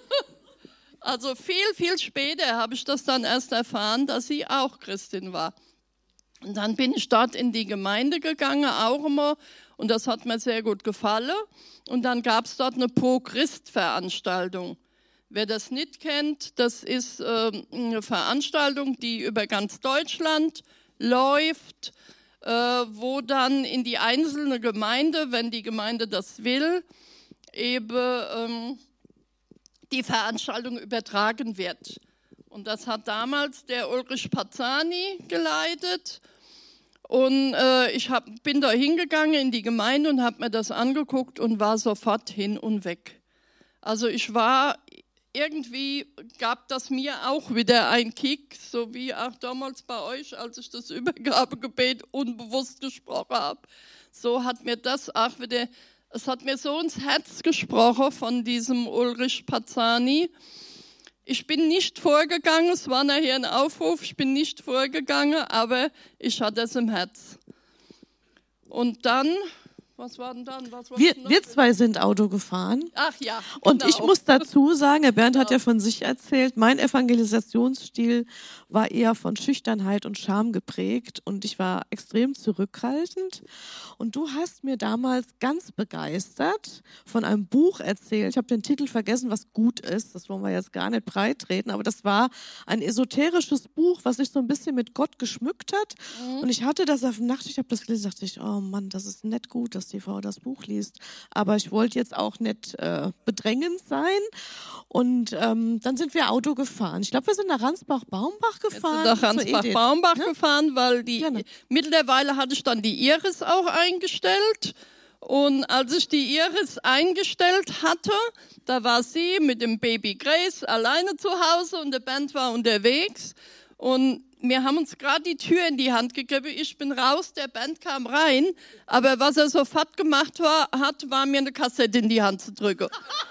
Also viel, viel später habe ich das dann erst erfahren, dass sie auch Christin war. Und dann bin ich dort in die Gemeinde gegangen, auch immer, und das hat mir sehr gut gefallen. Und dann gab es dort eine Pro-Christ-Veranstaltung. Wer das nicht kennt, das ist äh, eine Veranstaltung, die über ganz Deutschland läuft, äh, wo dann in die einzelne Gemeinde, wenn die Gemeinde das will, eben ähm, die Veranstaltung übertragen wird. Und das hat damals der Ulrich Pazzani geleitet. Und äh, ich hab, bin da hingegangen in die Gemeinde und habe mir das angeguckt und war sofort hin und weg. Also ich war, irgendwie gab das mir auch wieder einen Kick, so wie auch damals bei euch, als ich das Übergabegebet unbewusst gesprochen habe. So hat mir das auch wieder, es hat mir so ins Herz gesprochen von diesem Ulrich Pazzani. Ich bin nicht vorgegangen, es war nachher ein Aufruf, ich bin nicht vorgegangen, aber ich hatte es im Herz. Und dann, was war denn dann? Was wir, wir zwei sind Auto gefahren. Ach ja, genau. Und ich muss dazu sagen, Herr Bernd hat ja von sich erzählt, mein Evangelisationsstil war eher von Schüchternheit und Scham geprägt und ich war extrem zurückhaltend. Und du hast mir damals ganz begeistert von einem Buch erzählt. Ich habe den Titel vergessen, was gut ist. Das wollen wir jetzt gar nicht breitreden. Aber das war ein esoterisches Buch, was sich so ein bisschen mit Gott geschmückt hat. Mhm. Und ich hatte das auf der Nacht, ich habe das gelesen, dachte ich, oh Mann, das ist nicht gut, das dass die Frau das Buch liest. Aber ich wollte jetzt auch nicht äh, bedrängend sein. Und ähm, dann sind wir Auto gefahren. Ich glaube, wir sind nach Ransbach-Baumbach gefahren. Wir sind nach Ransbach-Baumbach ja? gefahren, weil die Gerne. mittlerweile hatte ich dann die Iris auch eingestellt. Und als ich die Iris eingestellt hatte, da war sie mit dem Baby Grace alleine zu Hause und der Bernd war unterwegs. Und wir haben uns gerade die Tür in die Hand gegeben. Ich bin raus, der Bernd kam rein. Aber was er sofort gemacht war, hat, war mir eine Kassette in die Hand zu drücken.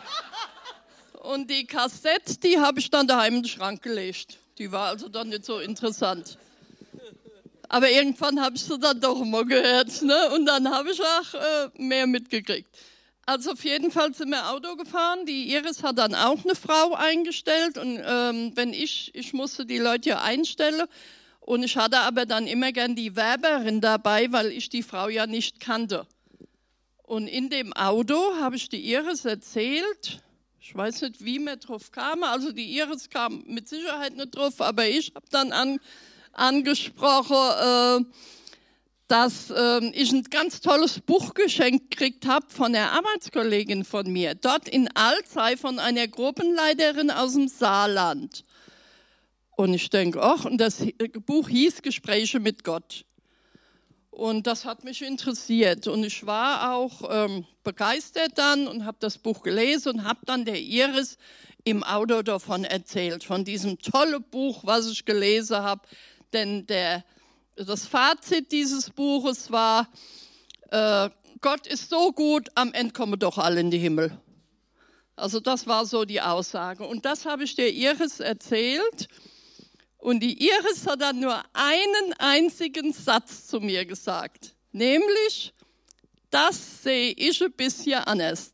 Und die Kassette, die habe ich dann daheim in den Schrank gelegt. Die war also dann nicht so interessant. Aber irgendwann habe ich sie dann doch mal gehört, ne? Und dann habe ich auch äh, mehr mitgekriegt. Also auf jeden Fall sind wir Auto gefahren. Die Iris hat dann auch eine Frau eingestellt. Und ähm, wenn ich, ich musste die Leute ja einstellen. Und ich hatte aber dann immer gern die Werberin dabei, weil ich die Frau ja nicht kannte. Und in dem Auto habe ich die Iris erzählt. Ich weiß nicht, wie wir drauf kamen. Also die Iris kam mit Sicherheit nicht drauf, aber ich habe dann an angesprochen, äh, dass äh, ich ein ganz tolles Buch geschenkt gekriegt habe von einer Arbeitskollegin von mir, dort in Alzey von einer Gruppenleiterin aus dem Saarland. Und ich denke, ach, und das Buch hieß Gespräche mit Gott. Und das hat mich interessiert. Und ich war auch ähm, begeistert dann und habe das Buch gelesen und habe dann der Iris im Auto davon erzählt, von diesem tollen Buch, was ich gelesen habe. Denn der, das Fazit dieses Buches war, äh, Gott ist so gut, am Ende kommen doch alle in den Himmel. Also das war so die Aussage. Und das habe ich der Iris erzählt. Und die Iris hat dann nur einen einzigen Satz zu mir gesagt. Nämlich, das sehe ich ein bisschen anders.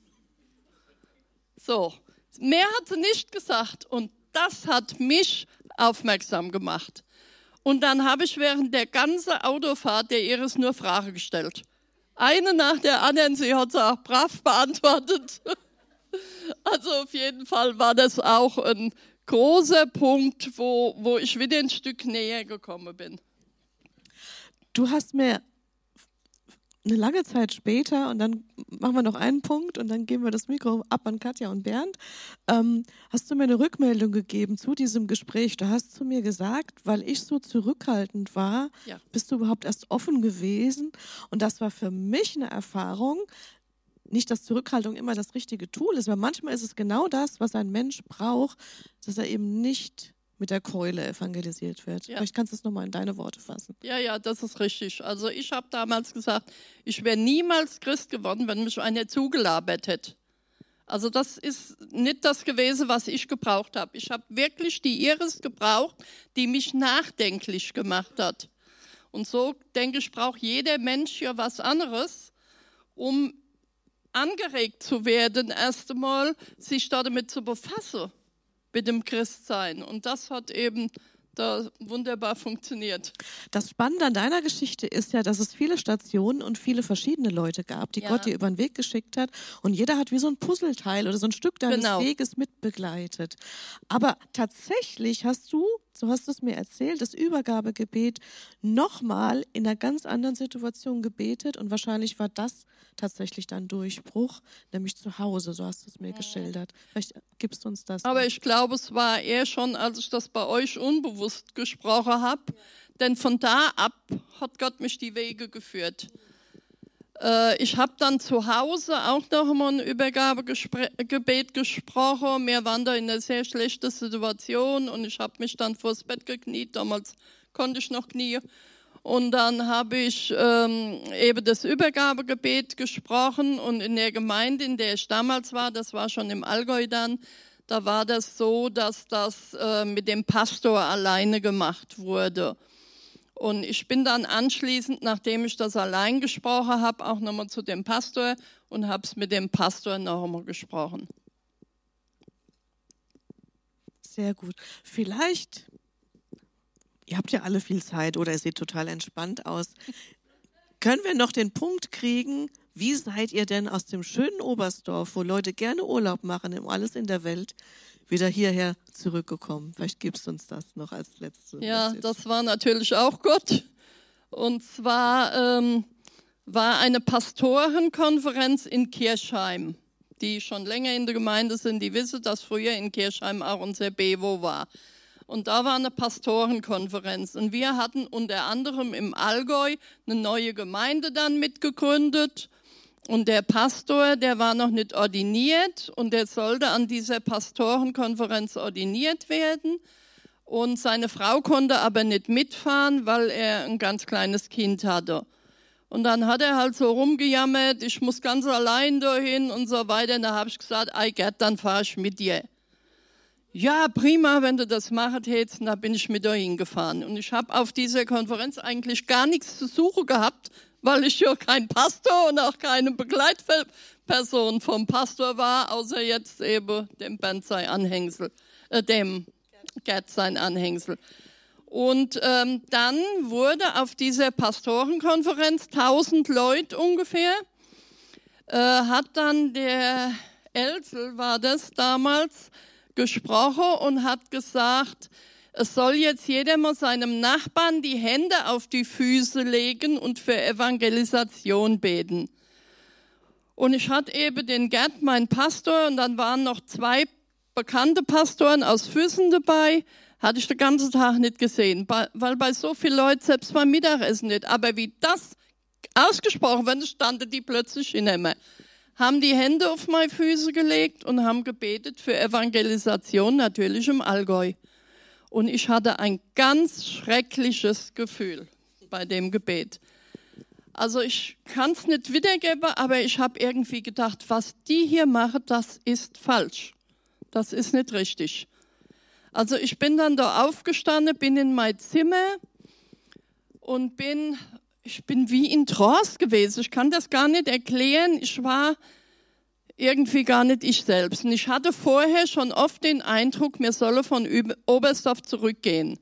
So, mehr hat sie nicht gesagt. Und das hat mich aufmerksam gemacht. Und dann habe ich während der ganzen Autofahrt der Iris nur Fragen gestellt. Eine nach der anderen, sie hat sie auch brav beantwortet. Also auf jeden Fall war das auch ein großer Punkt, wo, wo ich wieder ein Stück näher gekommen bin. Du hast mir eine lange Zeit später, und dann machen wir noch einen Punkt und dann geben wir das Mikro ab an Katja und Bernd, ähm, hast du mir eine Rückmeldung gegeben zu diesem Gespräch. Du hast zu mir gesagt, weil ich so zurückhaltend war, ja. bist du überhaupt erst offen gewesen. Und das war für mich eine Erfahrung, nicht, dass Zurückhaltung immer das richtige Tool ist, weil manchmal ist es genau das, was ein Mensch braucht, dass er eben nicht mit der Keule evangelisiert wird. Ja. Vielleicht kannst du es nochmal in deine Worte fassen. Ja, ja, das ist richtig. Also ich habe damals gesagt, ich wäre niemals Christ geworden, wenn mich einer zugelabert hätte. Also das ist nicht das gewesen, was ich gebraucht habe. Ich habe wirklich die Iris gebraucht, die mich nachdenklich gemacht hat. Und so, denke ich, braucht jeder Mensch ja was anderes, um angeregt zu werden, erst einmal sich damit zu befassen, mit dem Christsein. Und das hat eben da wunderbar funktioniert. Das Spannende an deiner Geschichte ist ja, dass es viele Stationen und viele verschiedene Leute gab, die ja. Gott dir über den Weg geschickt hat. Und jeder hat wie so ein Puzzleteil oder so ein Stück deines genau. Weges mitbegleitet. Aber tatsächlich hast du, so hast du es mir erzählt, das Übergabegebet nochmal in einer ganz anderen Situation gebetet. Und wahrscheinlich war das tatsächlich dein Durchbruch, nämlich zu Hause, so hast du es mir ja. geschildert. Vielleicht gibst du uns das. Aber noch. ich glaube, es war eher schon, als ich das bei euch unbewusst gesprochen habe. Denn von da ab hat Gott mich die Wege geführt. Äh, ich habe dann zu Hause auch noch mal ein Übergabegebet gesprochen. Wir waren da in einer sehr schlechten Situation und ich habe mich dann vors Bett gekniet. Damals konnte ich noch knien. Und dann habe ich ähm, eben das Übergabegebet gesprochen und in der Gemeinde, in der ich damals war, das war schon im Allgäu dann, da war das so, dass das äh, mit dem Pastor alleine gemacht wurde. Und ich bin dann anschließend, nachdem ich das allein gesprochen habe, auch nochmal zu dem Pastor und habe es mit dem Pastor nochmal gesprochen. Sehr gut. Vielleicht... Ihr habt ja alle viel Zeit oder ihr seht total entspannt aus. Können wir noch den Punkt kriegen, wie seid ihr denn aus dem schönen Oberstdorf, wo Leute gerne Urlaub machen, um alles in der Welt, wieder hierher zurückgekommen? Vielleicht gibst du uns das noch als letzte Ja, Message. Das war natürlich auch Gott. Und zwar ähm, war eine Pastorenkonferenz in Kirchheim. Die schon länger in der Gemeinde sind, die wissen, dass früher in Kirchheim auch unser Bevo war. Und da war eine Pastorenkonferenz. Und wir hatten unter anderem im Allgäu eine neue Gemeinde dann mitgegründet. Und der Pastor, der war noch nicht ordiniert und der sollte an dieser Pastorenkonferenz ordiniert werden. Und seine Frau konnte aber nicht mitfahren, weil er ein ganz kleines Kind hatte. Und dann hat er halt so rumgejammert, ich muss ganz allein dahin und so weiter. Und da habe ich gesagt, ey Gerd, dann fahre ich mit dir. Ja, prima, wenn du das machen hättest. Und da bin ich mit dahin gefahren. Und ich habe auf dieser Konferenz eigentlich gar nichts zu suchen gehabt, weil ich ja kein Pastor und auch keine Begleitperson vom Pastor war, außer jetzt eben dem Bernd sein Anhängsel, äh, dem Gerd sein Anhängsel. Und ähm, dann wurde auf dieser Pastorenkonferenz, tausend Leute ungefähr, äh, hat dann der Elzel, war das damals, gesprochen und hat gesagt, es soll jetzt jeder mal seinem Nachbarn die Hände auf die Füße legen und für Evangelisation beten. Und ich hatte eben den Gerd, mein Pastor, und dann waren noch zwei bekannte Pastoren aus Füssen dabei, hatte ich den ganzen Tag nicht gesehen, weil bei so vielen Leuten, selbst beim Mittagessen nicht, aber wie das ausgesprochen wurde, standen die plötzlich hinter mir, haben die Hände auf meine Füße gelegt und haben gebetet für Evangelisation, natürlich im Allgäu. Und ich hatte ein ganz schreckliches Gefühl bei dem Gebet. Also ich kann es nicht wiedergeben, aber ich habe irgendwie gedacht, was die hier machen, das ist falsch. Das ist nicht richtig. Also ich bin dann da aufgestanden, bin in mein Zimmer und bin, ich bin wie in Trance gewesen. Ich kann das gar nicht erklären. Ich war irgendwie gar nicht ich selbst. Und ich hatte vorher schon oft den Eindruck, mir solle von Oberstdorf zurückgehen.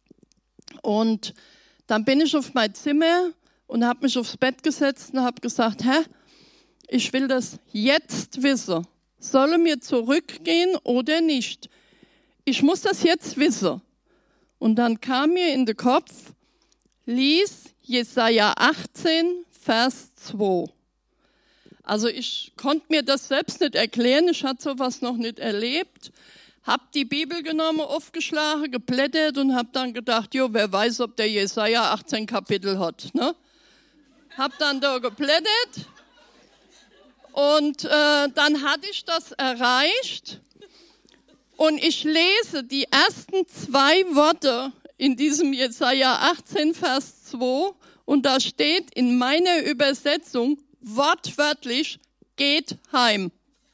Und dann bin ich auf mein Zimmer und habe mich aufs Bett gesetzt und habe gesagt, Herr, ich will das jetzt wissen. Soll mir zurückgehen oder nicht? Ich muss das jetzt wissen. Und dann kam mir in den Kopf, lies Jesaja achtzehn, Vers zwei. Also ich konnte mir das selbst nicht erklären, ich hatte sowas noch nicht erlebt. Hab die Bibel genommen, aufgeschlagen, geblättert und hab dann gedacht, jo, wer weiß, ob der Jesaja achtzehn Kapitel hat. Ne? Hab dann da geblättert und äh, dann hatte ich das erreicht. Und ich lese die ersten zwei Worte in diesem Jesaja achtzehn, Vers zwei und da steht in meiner Übersetzung wortwörtlich, geht heim.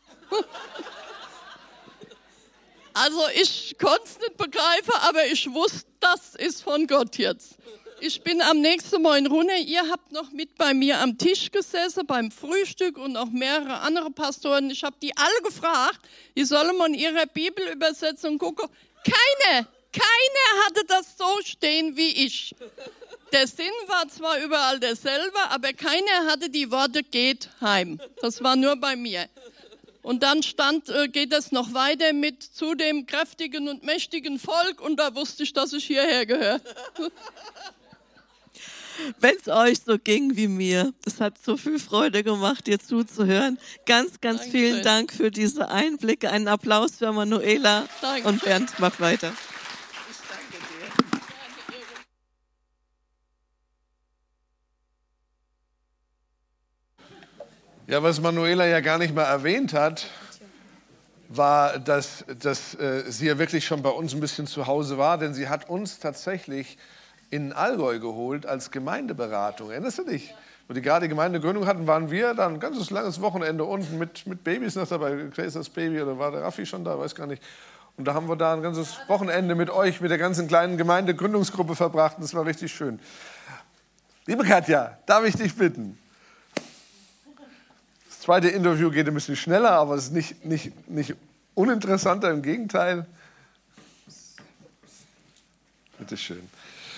Also ich konnte es nicht begreifen, aber ich wusste, das ist von Gott jetzt. Ich bin am nächsten Morgen runter, ihr habt noch mit bei mir am Tisch gesessen, beim Frühstück und auch mehrere andere Pastoren. Ich habe die alle gefragt, die sollen mal in ihrer Bibelübersetzung gucken. Keine, keine hatte das so stehen wie ich. Der Sinn war zwar überall derselbe, aber keiner hatte die Worte geht heim. Das war nur bei mir. Und dann stand, äh, geht es noch weiter mit zu dem kräftigen und mächtigen Volk und da wusste ich, dass ich hierher gehöre. Wenn es euch so ging wie mir, es hat so viel Freude gemacht, dir zuzuhören. Ganz, ganz Dankeschön. Vielen Dank für diese Einblicke. Einen Applaus für Manuela. Dankeschön. Und Bernd macht weiter. Ich danke dir. Ja, was Manuela ja gar nicht mal erwähnt hat, war, dass, dass äh, sie ja wirklich schon bei uns ein bisschen zu Hause war, denn sie hat uns tatsächlich in Allgäu geholt als Gemeindeberatung. Erinnerst du dich? Wo die gerade die Gemeindegründung hatten, waren wir dann ein ganzes langes Wochenende unten mit, mit Babys noch dabei. Grace Baby, oder war der Raffi schon da? Weiß gar nicht. Und da haben wir da ein ganzes Wochenende mit euch, mit der ganzen kleinen Gemeindegründungsgruppe verbracht. Und das war richtig schön. Liebe Katja, darf ich dich bitten? Das zweite Interview geht ein bisschen schneller, aber es ist nicht, nicht, nicht uninteressanter, im Gegenteil. Bitte schön.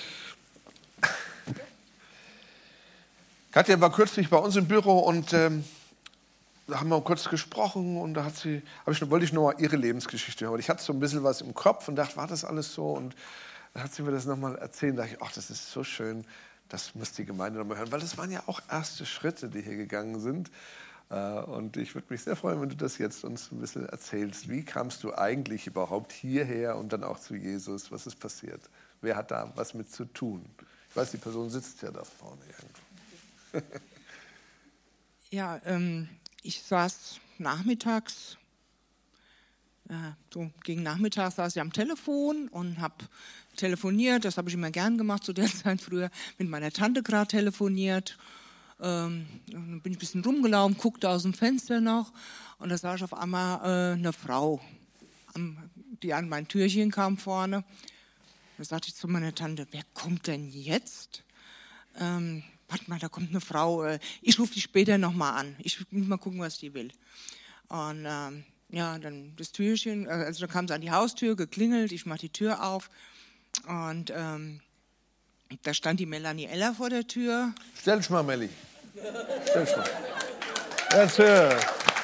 Katja war kürzlich bei uns im Büro und ähm, da haben wir kurz gesprochen und da hat sie, hab ich, wollte ich nur mal ihre Lebensgeschichte hören. Ich hatte so ein bisschen was im Kopf und dachte, war das alles so? Und dann hat sie mir das nochmal erzählt und dachte ich, ach, das ist so schön, das muss die Gemeinde noch mal hören, weil das waren ja auch erste Schritte, die hier gegangen sind. Und ich würde mich sehr freuen, wenn du das jetzt uns ein bisschen erzählst. Wie kamst du eigentlich überhaupt hierher und dann auch zu Jesus? Was ist passiert? Wer hat da was mit zu tun? Ich weiß, die Person sitzt ja da vorne irgendwo. Ja, ähm, ich saß nachmittags, äh, so gegen Nachmittag saß ich am Telefon und habe telefoniert. Das habe ich immer gern gemacht, zu der Zeit früher mit meiner Tante gerade telefoniert. Ähm, dann bin ich ein bisschen rumgelaufen, guckte aus dem Fenster noch und da sah ich auf einmal äh, eine Frau, am, die an mein Türchen kam vorne. Da sagte ich zu meiner Tante, wer kommt denn jetzt? Ähm, warte mal, da kommt eine Frau, äh, ich rufe die später nochmal an. Ich will mal gucken, was die will. Und ähm, ja, dann das Türchen, also da kam sie an die Haustür, geklingelt, ich mache die Tür auf und ähm, da stand die Melanie Eller vor der Tür. Stell dich mal, Melli. Stell dich mal. Erzähl.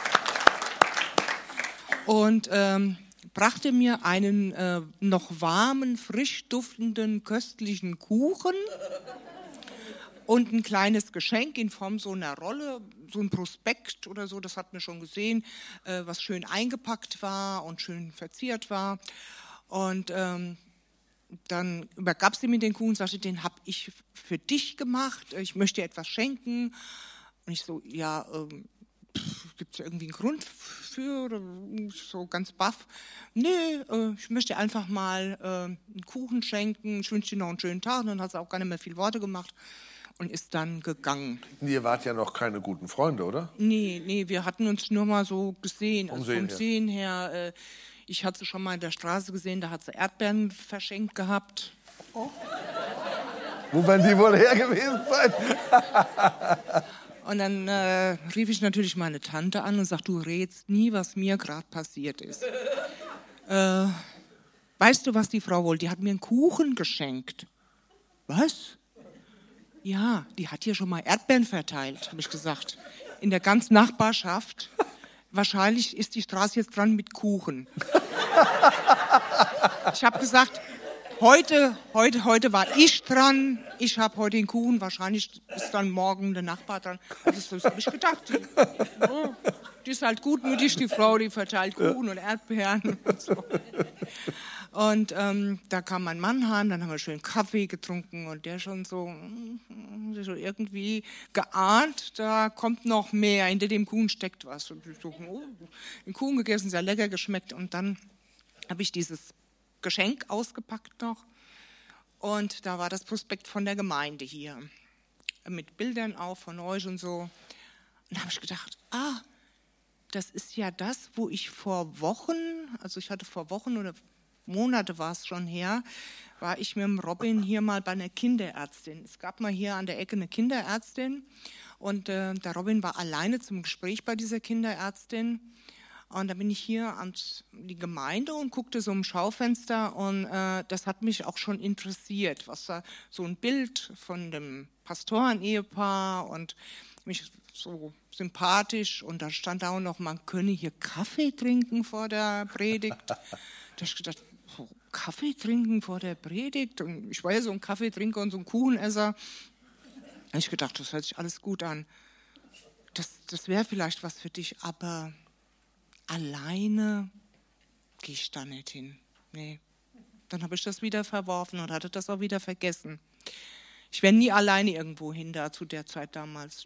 Und ähm, brachte mir einen äh, noch warmen, frisch duftenden, köstlichen Kuchen und ein kleines Geschenk in Form so einer Rolle, so ein Prospekt oder so, das hat man schon gesehen, äh, was schön eingepackt war und schön verziert war. Und ähm, dann übergab sie mir den Kuchen und sagte, den habe ich für dich gemacht, ich möchte dir etwas schenken. Und ich so, ja, ähm, gibt es irgendwie einen Grund für? Oder so ganz baff. Nee, äh, ich möchte dir einfach mal äh, einen Kuchen schenken, ich wünsche dir noch einen schönen Tag. Und dann hat sie auch gar nicht mehr viel Worte gemacht und ist dann gegangen. Ihr wart ja noch keine guten Freunde, oder? Nee, nee, wir hatten uns nur mal so gesehen. Vom also Sehen vom her. Sehen her. Äh, ich hatte sie schon mal in der Straße gesehen, da hat sie Erdbeeren verschenkt gehabt. Oh. Wo werden die wohl her gewesen sein? Und dann äh, rief ich natürlich meine Tante an und sagte, du rätst nie, was mir gerade passiert ist. äh, weißt du, was die Frau wollte? Die hat mir einen Kuchen geschenkt. Was? Ja, die hat hier schon mal Erdbeeren verteilt, habe ich gesagt. In der ganzen Nachbarschaft. Wahrscheinlich ist die Straße jetzt dran mit Kuchen. Ich habe gesagt, heute, heute, heute war ich dran. Ich habe heute den Kuchen. Wahrscheinlich ist dann morgen der Nachbar dran. Das, das habe ich gedacht. Die, oh, die ist halt gutmütig, die Frau, die verteilt Kuchen und Erdbeeren und so. Und ähm, da kam mein Mann heim, dann haben wir schön Kaffee getrunken und der schon so, so irgendwie geahnt, da kommt noch mehr, hinter dem Kuchen steckt was. Und ich so, oh, den Kuchen gegessen, sehr lecker geschmeckt. Und dann habe ich dieses Geschenk ausgepackt noch und da war das Prospekt von der Gemeinde hier mit Bildern auch von euch und so. Und da habe ich gedacht, ah, das ist ja das, wo ich vor Wochen, also ich hatte vor Wochen oder Monate war es schon her, war ich mit dem Robin hier mal bei einer Kinderärztin. Es gab mal hier an der Ecke eine Kinderärztin und äh, der Robin war alleine zum Gespräch bei dieser Kinderärztin. Und da bin ich hier an die Gemeinde und guckte so im Schaufenster und äh, das hat mich auch schon interessiert, was da so ein Bild von dem Pastoren-Ehepaar und mich so sympathisch und da stand auch noch, man könne hier Kaffee trinken vor der Predigt. Da habe ich gedacht, oh, Kaffee trinken vor der Predigt? Und ich war ja so ein Kaffeetrinker und so ein Kuchenesser. Da habe ich gedacht, das hört sich alles gut an. Das, das wäre vielleicht was für dich, aber alleine gehe ich da nicht hin. Nee. Dann habe ich das wieder verworfen und hatte das auch wieder vergessen. Ich wäre nie alleine irgendwo hin, da zu der Zeit damals.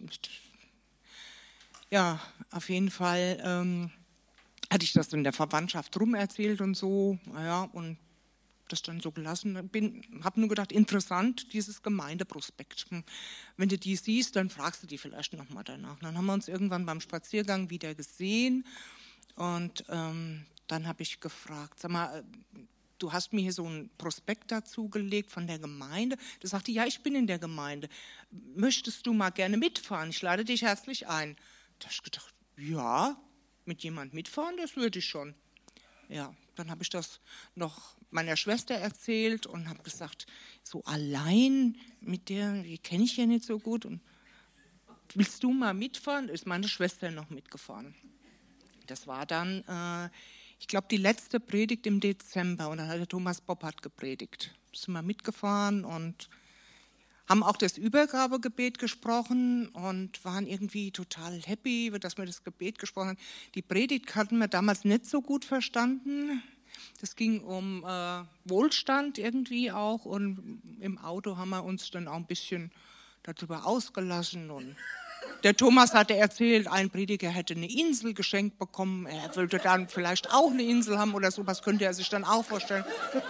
Ja, auf jeden Fall ähm, hatte ich das in der Verwandtschaft rum erzählt und so. Ja, und das dann so gelassen. Bin, habe nur gedacht, interessant, dieses Gemeindeprospekt. Wenn du die siehst, dann fragst du die vielleicht nochmal danach. Dann haben wir uns irgendwann beim Spaziergang wieder gesehen. Und ähm, dann habe ich gefragt, sag mal, du hast mir hier so ein Prospekt dazu gelegt von der Gemeinde. Da sagte, ja, ich bin in der Gemeinde. Möchtest du mal gerne mitfahren? Ich lade dich herzlich ein. Da habe ich gedacht, ja, mit jemand mitfahren, das würde ich schon. Ja, dann habe ich das noch meiner Schwester erzählt und habe gesagt, so allein mit der, die kenne ich ja nicht so gut. Und willst du mal mitfahren? Ist meine Schwester noch mitgefahren. Das war dann, äh, ich glaube, die letzte Predigt im Dezember und dann hat der Thomas Boppert gepredigt. Sind wir mitgefahren und haben auch das Übergabegebet gesprochen und waren irgendwie total happy, dass wir das Gebet gesprochen haben. Die Predigt hatten wir damals nicht so gut verstanden. Das ging um äh, Wohlstand irgendwie auch und im Auto haben wir uns dann auch ein bisschen darüber ausgelassen. Und der Thomas hatte erzählt, ein Prediger hätte eine Insel geschenkt bekommen. Er wollte dann vielleicht auch eine Insel haben oder sowas, könnte er sich dann auch vorstellen.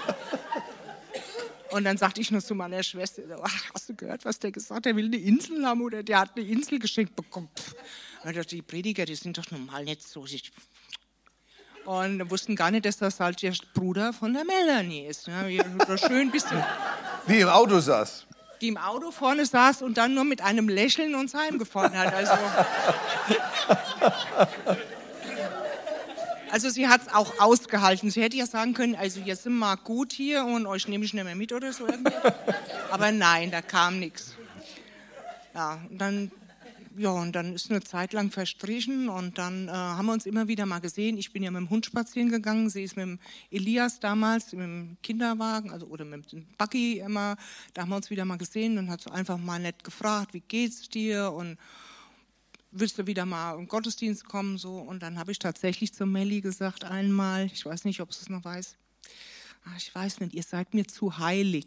Und dann sagte ich nur zu meiner Schwester, ach, hast du gehört, was der gesagt hat? Der will eine Insel haben oder der hat eine Insel geschenkt bekommen. Und dachte, die Prediger, die sind doch normal nicht so. Und wir wussten gar nicht, dass das halt der Bruder von der Melanie ist. Ja, schön bisschen. Die im Auto saß. Die im Auto vorne saß und dann nur mit einem Lächeln uns heimgefahren hat. Also, also sie hat es auch ausgehalten. Sie hätte ja sagen können, also jetzt sind wir gut hier und euch nehme ich nicht mehr mit oder so. Aber nein, da kam nichts. Ja, und dann, ja, und dann ist eine Zeit lang verstrichen und dann äh, haben wir uns immer wieder mal gesehen. Ich bin ja mit dem Hund spazieren gegangen, sie ist mit dem Elias damals, mit dem Kinderwagen, also oder mit dem Buggy immer. Da haben wir uns wieder mal gesehen und hat so einfach mal nett gefragt, wie geht's dir und willst du wieder mal im Gottesdienst kommen? So. Und dann habe ich tatsächlich zu Melli gesagt einmal, ich weiß nicht, ob sie es noch weiß, ach, ich weiß nicht, ihr seid mir zu heilig.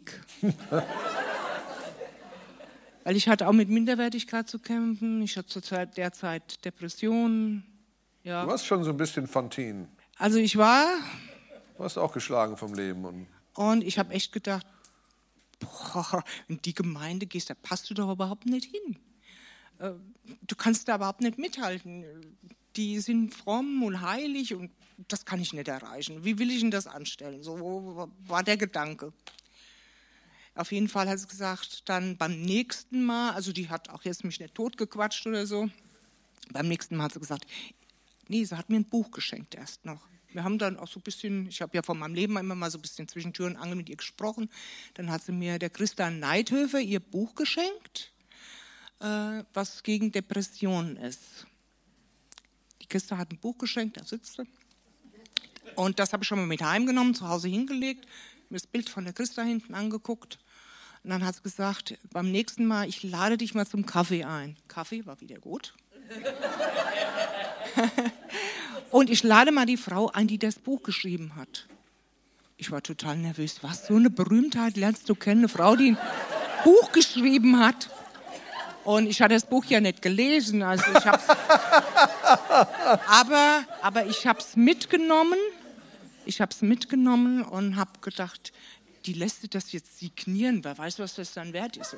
Weil ich hatte auch mit Minderwertigkeit zu kämpfen. Ich hatte zur Zeit, derzeit Depressionen. Ja. Du warst schon so ein bisschen Fantin. Also ich war... Du warst auch geschlagen vom Leben. Und, und ich habe echt gedacht, boah, in die Gemeinde gehst, da passt du doch überhaupt nicht hin. Du kannst da überhaupt nicht mithalten. Die sind fromm und heilig und das kann ich nicht erreichen. Wie will ich denn das anstellen? So war der Gedanke. Auf jeden Fall hat sie gesagt, dann beim nächsten Mal, also die hat auch jetzt mich nicht totgequatscht oder so, beim nächsten Mal hat sie gesagt, nee, sie hat mir ein Buch geschenkt erst noch. Wir haben dann auch so ein bisschen, ich habe ja von meinem Leben immer mal so ein bisschen zwischen Tür und Angel mit ihr gesprochen. Dann hat sie mir, der Christa Neidhöfer, ihr Buch geschenkt, äh, was gegen Depressionen ist. Die Christa hat ein Buch geschenkt, da sitzt sie. Und das habe ich schon mal mit heimgenommen, zu Hause hingelegt, mir das Bild von der Christa hinten angeguckt. Und dann hat sie gesagt, beim nächsten Mal, ich lade dich mal zum Kaffee ein. Kaffee war wieder gut. Und ich lade mal die Frau ein, die das Buch geschrieben hat. Ich war total nervös. Was, so eine Berühmtheit lernst du kennen? Eine Frau, die ein Buch geschrieben hat. Und ich hatte das Buch ja nicht gelesen. Also ich hab's aber, aber ich habe es mitgenommen. Ich habe es mitgenommen und habe gedacht, die lässt das jetzt signieren. Wer weiß, was das dann wert ist. Und,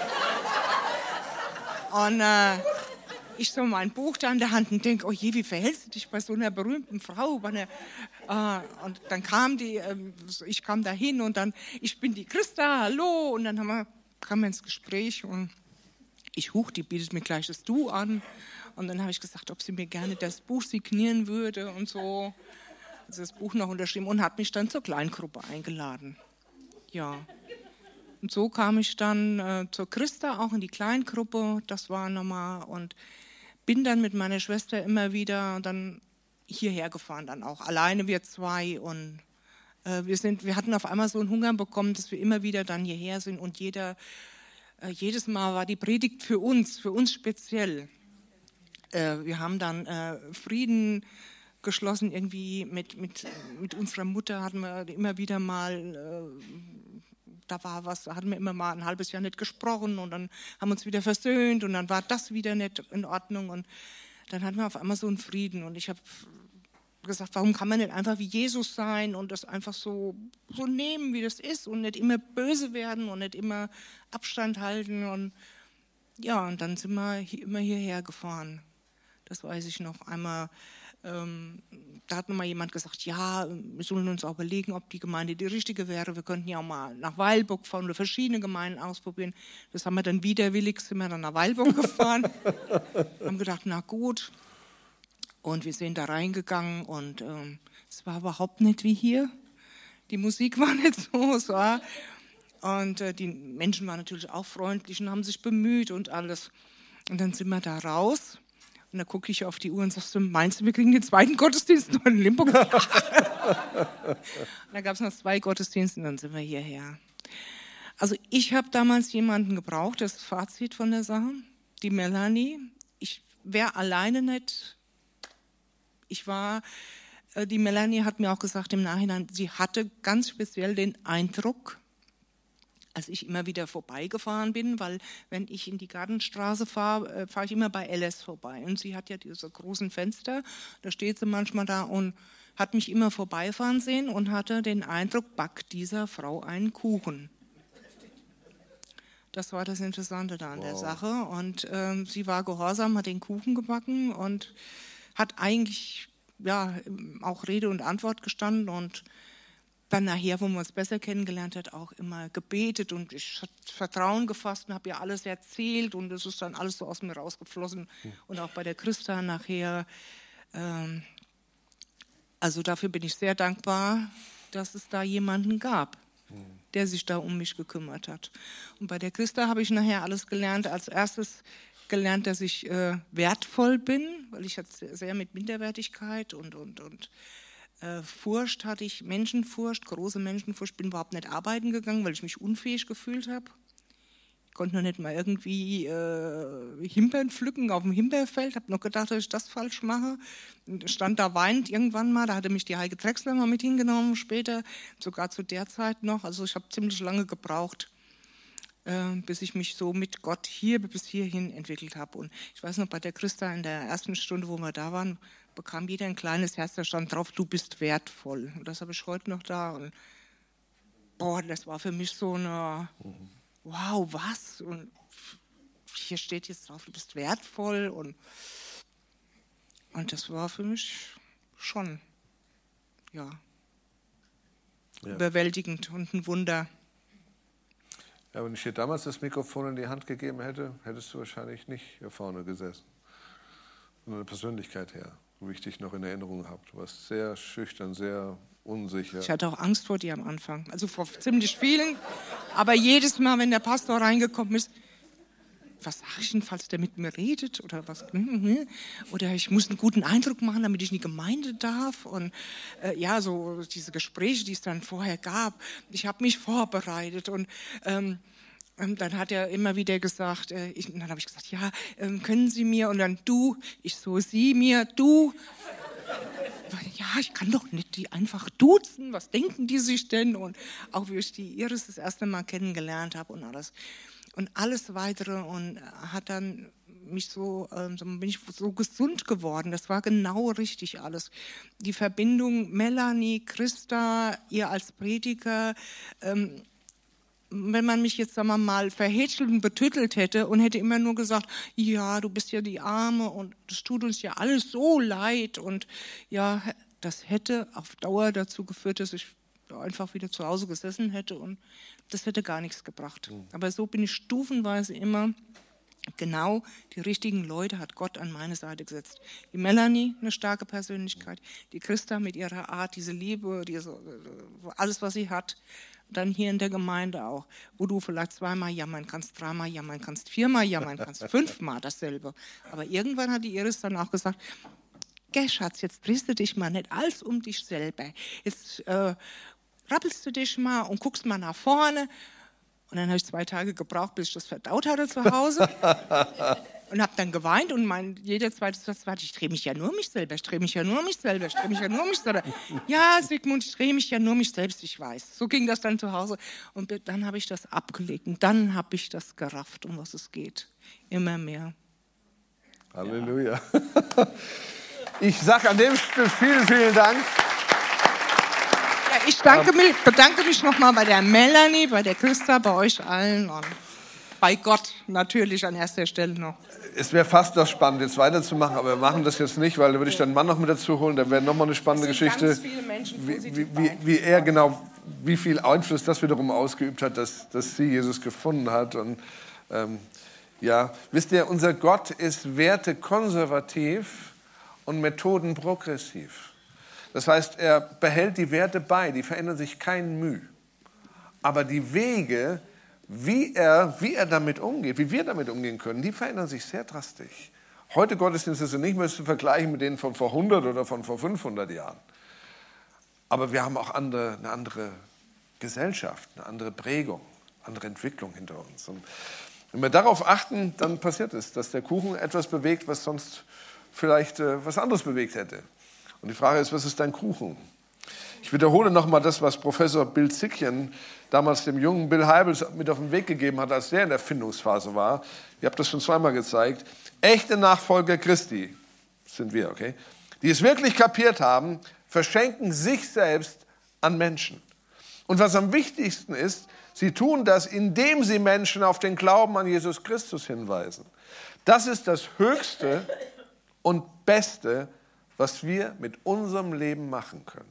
so. und äh, ich so mein Buch da in der Hand und denke, oh je, wie verhältst du dich bei so einer berühmten Frau? Bei einer, äh, und dann kam die, äh, ich kam da hin und dann, ich bin die Christa, hallo. Und dann haben wir, kamen wir ins Gespräch und ich huch, die bietet mir gleich das Du an. Und dann habe ich gesagt, ob sie mir gerne das Buch signieren würde und so. Also das Buch noch unterschrieben und hat mich dann zur Kleingruppe eingeladen. Ja. Und so kam ich dann äh, zur Christa, auch in die Kleingruppe, das war nochmal, und bin dann mit meiner Schwester immer wieder dann hierher gefahren, dann auch alleine wir zwei. Und äh, wir, sind, wir hatten auf einmal so einen Hunger bekommen, dass wir immer wieder dann hierher sind und jeder, äh, jedes Mal war die Predigt für uns, für uns speziell. Äh, wir haben dann äh, Frieden geschlossen irgendwie mit, mit, mit unserer Mutter, hatten wir immer wieder mal, äh, da war was, hatten wir immer mal ein halbes Jahr nicht gesprochen und dann haben wir uns wieder versöhnt und dann war das wieder nicht in Ordnung und dann hatten wir auf einmal so einen Frieden und ich habe gesagt, warum kann man nicht einfach wie Jesus sein und das einfach so, so nehmen, wie das ist und nicht immer böse werden und nicht immer Abstand halten und ja, und dann sind wir hier, immer hierher gefahren. Das weiß ich noch. Einmal Ähm, da hat mir mal jemand gesagt, ja, wir sollen uns auch überlegen, ob die Gemeinde die richtige wäre. Wir könnten ja auch mal nach Weilburg fahren oder verschiedene Gemeinden ausprobieren. Das haben wir dann widerwillig, sind wir dann nach Weilburg gefahren. Haben gedacht, na gut. Und wir sind da reingegangen und ähm, es war überhaupt nicht wie hier. Die Musik war nicht so, es war. Und äh, die Menschen waren natürlich auch freundlich und haben sich bemüht und alles. Und dann sind wir da raus. Und da gucke ich auf die Uhr und sagst du, meinst du, wir kriegen den zweiten Gottesdienst noch in Limburg? Und da gab es noch zwei Gottesdienste und dann sind wir hierher. Also ich habe damals jemanden gebraucht, das Fazit von der Sache, die Melanie. Ich wäre alleine nicht. Ich war, die Melanie hat mir auch gesagt im Nachhinein, sie hatte ganz speziell den Eindruck, als ich immer wieder vorbeigefahren bin, weil wenn ich in die Gartenstraße fahre, fahre ich immer bei Alice vorbei. Und sie hat ja diese großen Fenster, da steht sie manchmal da und hat mich immer vorbeifahren sehen und hatte den Eindruck, backt dieser Frau einen Kuchen. Das war das Interessante da an wow. der Sache. Und ähm, sie war gehorsam, hat den Kuchen gebacken und hat eigentlich ja, auch Rede und Antwort gestanden und dann nachher, wo man uns besser kennengelernt hat, auch immer gebetet und ich habe Vertrauen gefasst und habe ihr alles erzählt und es ist dann alles so aus mir rausgeflossen. Mhm. Und auch bei der Christa nachher. Ähm, also dafür bin ich sehr dankbar, dass es da jemanden gab, mhm. der sich da um mich gekümmert hat. Und bei der Christa habe ich nachher alles gelernt. Als erstes gelernt, dass ich äh, wertvoll bin, weil ich hatte sehr mit Minderwertigkeit und, und, und äh, Furcht hatte ich, Menschenfurcht, große Menschenfurcht. Bin überhaupt nicht arbeiten gegangen, weil ich mich unfähig gefühlt habe. Ich konnte noch nicht mal irgendwie äh, Himbeeren pflücken auf dem Himbeerfeld. Habe noch gedacht, dass ich das falsch mache. Und stand da weinend irgendwann mal. Da hatte mich die Heike Drechsler mal mit hingenommen später, sogar zu der Zeit noch. Also ich habe ziemlich lange gebraucht, äh, bis ich mich so mit Gott hier bis hierhin entwickelt habe. Und ich weiß noch, bei der Christa in der ersten Stunde, wo wir da waren, bekam jeder ein kleines Herz, da stand drauf, du bist wertvoll. Und das habe ich heute noch da. Und boah, das war für mich so eine... Mhm. Wow, was? Und hier steht jetzt drauf, du bist wertvoll. Und, und das war für mich schon, ja, ja, überwältigend und ein Wunder. Ja, wenn ich dir damals das Mikrofon in die Hand gegeben hätte, hättest du wahrscheinlich nicht hier vorne gesessen. Von der Persönlichkeit her, so wie ich dich noch in Erinnerung habe. Du warst sehr schüchtern, sehr unsicher. Ich hatte auch Angst vor dir am Anfang, also vor ziemlich vielen. Aber jedes Mal, wenn der Pastor reingekommen ist, was sage ich denn, falls der mit mir redet oder was? Oder ich muss einen guten Eindruck machen, damit ich in die Gemeinde darf. Und äh, ja, so diese Gespräche, die es dann vorher gab. Ich habe mich vorbereitet und ähm, Und dann hat er immer wieder gesagt, äh, ich, und dann habe ich gesagt, ja, ähm, können Sie mir? Und dann du, ich so, Sie mir, du. Ja, ich kann doch nicht die einfach duzen, was denken die sich denn? Und auch wie ich die Iris das erste Mal kennengelernt habe und alles. Und alles Weitere und hat dann mich so, ähm, so bin ich so gesund geworden. Das war genau richtig alles. Die Verbindung Melanie, Christa, ihr als Prediger, ähm, wenn man mich jetzt, sagen wir mal, verhätschelt und betüttelt hätte und hätte immer nur gesagt, ja, du bist ja die Arme und das tut uns ja alles so leid und ja, das hätte auf Dauer dazu geführt, dass ich einfach wieder zu Hause gesessen hätte und das hätte gar nichts gebracht. Mhm. Aber so bin ich stufenweise immer, genau die richtigen Leute hat Gott an meine Seite gesetzt. Die Melanie, eine starke Persönlichkeit, die Christa mit ihrer Art, diese Liebe, diese, alles, was sie hat. Dann hier in der Gemeinde auch, wo du vielleicht zweimal jammern kannst, dreimal jammern kannst, viermal jammern kannst, fünfmal dasselbe. Aber irgendwann hat die Iris dann auch gesagt, geh Schatz, jetzt drehst du dich mal nicht alles um dich selber. Jetzt äh, rappelst du dich mal und guckst mal nach vorne. Und dann habe ich zwei Tage gebraucht, bis ich das verdaut hatte zu Hause. Und habe dann geweint und mein, jeder zweite Satz war, ich drehe mich ja nur um mich selber, ich drehe mich ja nur um mich selber, ich drehe mich ja nur um mich selber. Ja, Sigmund, ich drehe mich ja nur um mich selbst, ich weiß. So ging das dann zu Hause. Und dann habe ich das abgelegt und dann habe ich das gerafft, um was es geht. Immer mehr. Halleluja. Ja. Ich sage an dem Stelle vielen, vielen Dank. Ja, ich danke mich, bedanke mich nochmal bei der Melanie, bei der Christa, bei euch allen und bei Gott natürlich an erster Stelle noch. Es wäre fast das spannend, jetzt weiterzumachen, aber wir machen das jetzt nicht, weil da würde ich dann einen Mann noch mit dazu holen, da wäre nochmal eine spannende Geschichte, ganz viele Menschen wie, wie, wie, wie er genau, wie viel Einfluss das wiederum ausgeübt hat, dass, dass sie Jesus gefunden hat. Und ähm, ja, wisst ihr, unser Gott ist wertekonservativ und methodenprogressiv. Das heißt, er behält die Werte bei, die verändern sich kein Mühe. Aber die Wege, Wie er, wie er damit umgeht, wie wir damit umgehen können, die verändern sich sehr drastisch. Heute Gottesdienste sind nicht mehr zu vergleichen mit denen von vor hundert oder von vor fünfhundert Jahren. Aber wir haben auch andere, eine andere Gesellschaft, eine andere Prägung. andere Entwicklung hinter uns. Und wenn wir darauf achten, dann passiert es, dass der Kuchen etwas bewegt, was sonst vielleicht äh, was anderes bewegt hätte. Und die Frage ist, was ist dein Kuchen? Ich wiederhole nochmal das, was Professor Bill Zickien damals dem jungen Bill Hybels mit auf den Weg gegeben hat, als der in der Findungsphase war. Ich habe das schon zweimal gezeigt. Echte Nachfolger Christi sind wir, okay? Die es wirklich kapiert haben, verschenken sich selbst an Menschen. Und was am wichtigsten ist, sie tun das, indem sie Menschen auf den Glauben an Jesus Christus hinweisen. Das ist das Höchste und Beste, was wir mit unserem Leben machen können.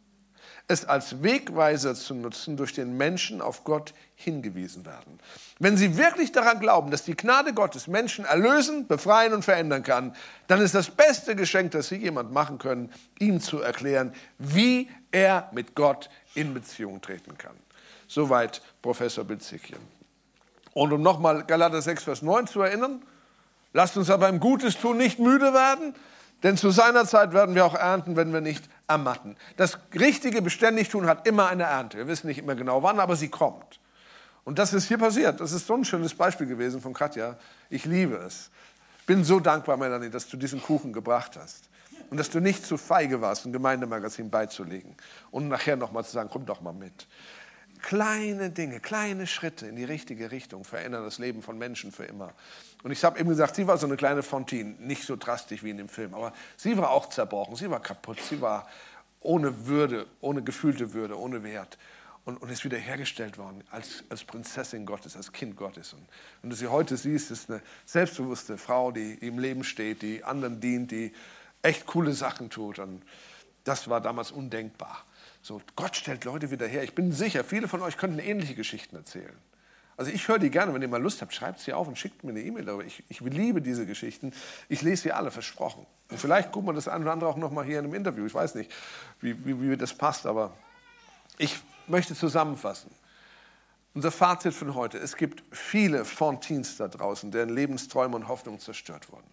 Es als Wegweiser zu nutzen, durch den Menschen auf Gott hingewiesen werden. Wenn sie wirklich daran glauben, dass die Gnade Gottes Menschen erlösen, befreien und verändern kann, dann ist das beste Geschenk, das sie jemand machen können, ihm zu erklären, wie er mit Gott in Beziehung treten kann. Soweit Professor Bill Zickien. Und um nochmal Galater sechs, Vers neun zu erinnern, lasst uns aber im Gutes tun nicht müde werden, denn zu seiner Zeit werden wir auch ernten, wenn wir nicht ermatten. Das richtige beständig tun hat immer eine Ernte. Wir wissen nicht immer genau wann, aber sie kommt. Und das ist hier passiert. Das ist so ein schönes Beispiel gewesen von Katja. Ich liebe es. Ich bin so dankbar, Melanie, dass du diesen Kuchen gebracht hast. Und dass du nicht zu feige warst, ein Gemeindemagazin beizulegen. Und nachher nochmal zu sagen, komm doch mal mit. Kleine Dinge, kleine Schritte in die richtige Richtung verändern das Leben von Menschen für immer. Und ich habe eben gesagt, sie war so eine kleine Fontaine, nicht so drastisch wie in dem Film, aber sie war auch zerbrochen, sie war kaputt, sie war ohne Würde, ohne gefühlte Würde, ohne Wert und, und ist wieder hergestellt worden als, als Prinzessin Gottes, als Kind Gottes. Und wenn du sie heute siehst, ist eine selbstbewusste Frau, die, die im Leben steht, die anderen dient, die echt coole Sachen tut. Und das war damals undenkbar. So, Gott stellt Leute wieder her. Ich bin sicher, viele von euch könnten ähnliche Geschichten erzählen. Also ich höre die gerne, wenn ihr mal Lust habt, schreibt sie auf und schickt mir eine E-Mail darüber. Ich, ich liebe diese Geschichten. Ich lese sie alle, versprochen. Und vielleicht gucken wir das ein oder andere auch noch mal hier in einem Interview. Ich weiß nicht, wie, wie, wie das passt, aber ich möchte zusammenfassen. Unser Fazit von heute: Es gibt viele Fontaines da draußen, deren Lebensträume und Hoffnungen zerstört wurden.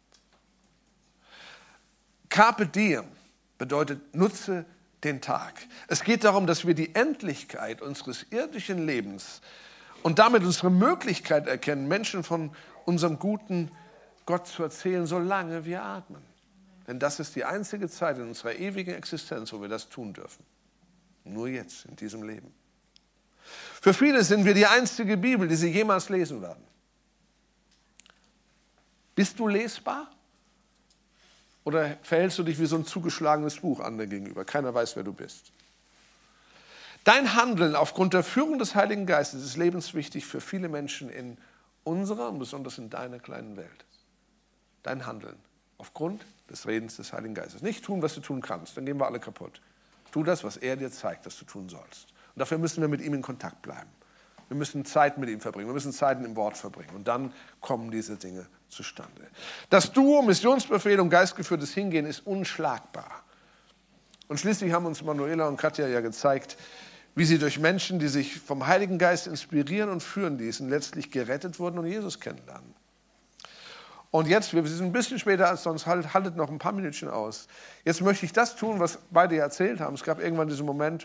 Carpe diem bedeutet, nutze den Tag. Es geht darum, dass wir die Endlichkeit unseres irdischen Lebens und damit unsere Möglichkeit erkennen, Menschen von unserem guten Gott zu erzählen, solange wir atmen. Denn das ist die einzige Zeit in unserer ewigen Existenz, wo wir das tun dürfen. Nur jetzt, in diesem Leben. Für viele sind wir die einzige Bibel, die sie jemals lesen werden. Bist du lesbar? Oder verhältst du dich wie so ein zugeschlagenes Buch anderen gegenüber? Keiner weiß, wer du bist. Dein Handeln aufgrund der Führung des Heiligen Geistes ist lebenswichtig für viele Menschen in unserer und besonders in deiner kleinen Welt. Dein Handeln aufgrund des Redens des Heiligen Geistes. Nicht tun, was du tun kannst, dann gehen wir alle kaputt. Tu das, was er dir zeigt, dass du tun sollst. Und dafür müssen wir mit ihm in Kontakt bleiben. Wir müssen Zeit mit ihm verbringen, wir müssen Zeiten im Wort verbringen. Und dann kommen diese Dinge zustande. Das Duo Missionsbefehl und geistgeführtes Hingehen ist unschlagbar. Und schließlich haben uns Manuela und Katja ja gezeigt, wie sie durch Menschen, die sich vom Heiligen Geist inspirieren und führen ließen, letztlich gerettet wurden und Jesus kennenlernen. Und jetzt, wir sind ein bisschen später als sonst, halt, haltet noch ein paar Minütchen aus. Jetzt möchte ich das tun, was beide erzählt haben. Es gab irgendwann diesen Moment,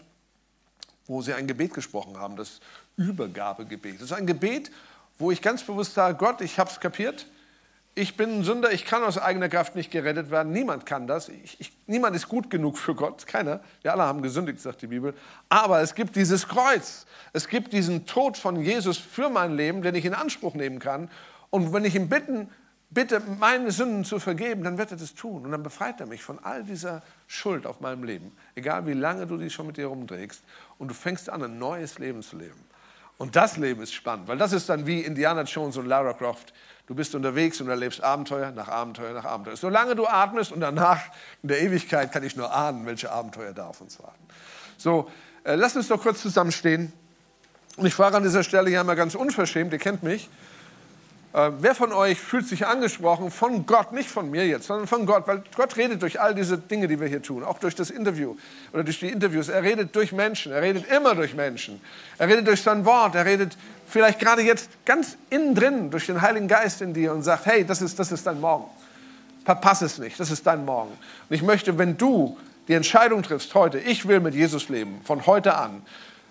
wo sie ein Gebet gesprochen haben, das Übergabegebet. Das ist ein Gebet, wo ich ganz bewusst sage, Gott, ich habe es kapiert, ich bin ein Sünder, ich kann aus eigener Kraft nicht gerettet werden, niemand kann das, ich, ich, niemand ist gut genug für Gott, keiner, wir alle haben gesündigt, sagt die Bibel, aber es gibt dieses Kreuz, es gibt diesen Tod von Jesus für mein Leben, den ich in Anspruch nehmen kann, und wenn ich ihn bitten, bitte meine Sünden zu vergeben, dann wird er das tun und dann befreit er mich von all dieser Schuld auf meinem Leben, egal wie lange du die schon mit dir rumträgst, und du fängst an, ein neues Leben zu leben. Und das Leben ist spannend, weil das ist dann wie Indiana Jones und Lara Croft. Du bist unterwegs und erlebst Abenteuer nach Abenteuer nach Abenteuer. Solange du atmest und danach in der Ewigkeit kann ich nur ahnen, welche Abenteuer da auf uns warten. So, äh, lasst uns doch kurz zusammenstehen. Und ich frage an dieser Stelle ja mal ganz unverschämt, ihr kennt mich, äh, wer von euch fühlt sich angesprochen von Gott, nicht von mir jetzt, sondern von Gott, weil Gott redet durch all diese Dinge, die wir hier tun, auch durch das Interview oder durch die Interviews. Er redet durch Menschen, er redet immer durch Menschen. Er redet durch sein Wort, er redet vielleicht gerade jetzt ganz innen drin durch den Heiligen Geist in dir und sagt, hey, das ist, das ist dein Morgen. Verpass es nicht, das ist dein Morgen. Und ich möchte, wenn du die Entscheidung triffst heute, ich will mit Jesus leben, von heute an,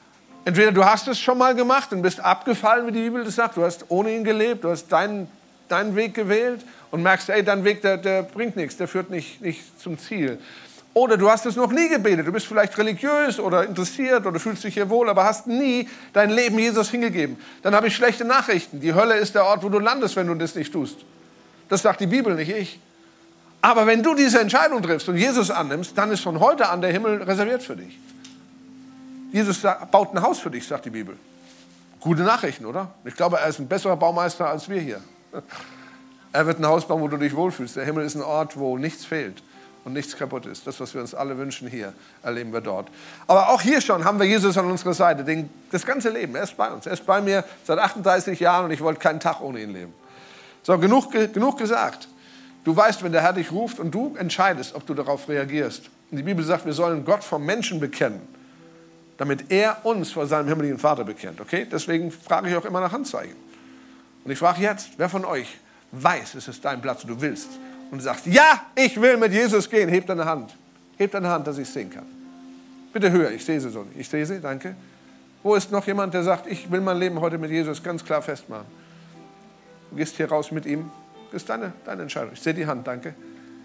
Entweder du hast es schon mal gemacht und bist abgefallen, wie die Bibel das sagt. Du hast ohne ihn gelebt, du hast deinen, deinen Weg gewählt und merkst, ey, dein Weg, der, der bringt nichts, der führt nicht, nicht zum Ziel. Oder du hast es noch nie gebetet. Du bist vielleicht religiös oder interessiert oder fühlst dich hier wohl, aber hast nie dein Leben Jesus hingegeben. Dann habe ich schlechte Nachrichten. Die Hölle ist der Ort, wo du landest, wenn du das nicht tust. Das sagt die Bibel, nicht ich. Aber wenn du diese Entscheidung triffst und Jesus annimmst, dann ist von heute an der Himmel reserviert für dich. Jesus baut ein Haus für dich, sagt die Bibel. Gute Nachrichten, oder? Ich glaube, er ist ein besserer Baumeister als wir hier. Er wird ein Haus bauen, wo du dich wohlfühlst. Der Himmel ist ein Ort, wo nichts fehlt und nichts kaputt ist. Das, was wir uns alle wünschen hier, erleben wir dort. Aber auch hier schon haben wir Jesus an unserer Seite. Den, das ganze Leben, er ist bei uns. Er ist bei mir seit achtunddreißig Jahren und ich wollte keinen Tag ohne ihn leben. So, genug, genug gesagt. Du weißt, wenn der Herr dich ruft und du entscheidest, ob du darauf reagierst. Und die Bibel sagt, wir sollen Gott vom Menschen bekennen, damit er uns vor seinem himmlischen Vater bekennt. Okay? Deswegen frage ich auch immer nach Handzeichen. Und ich frage jetzt, wer von euch weiß, es ist dein Platz und du willst und du sagst, ja, ich will mit Jesus gehen, heb deine Hand. Heb deine Hand, dass ich es sehen kann. Bitte höher, ich sehe sie so nicht. Ich sehe sie, danke. Wo ist noch jemand, der sagt, ich will mein Leben heute mit Jesus ganz klar festmachen? Du gehst hier raus mit ihm. Das ist deine, deine Entscheidung. Ich sehe die Hand, danke.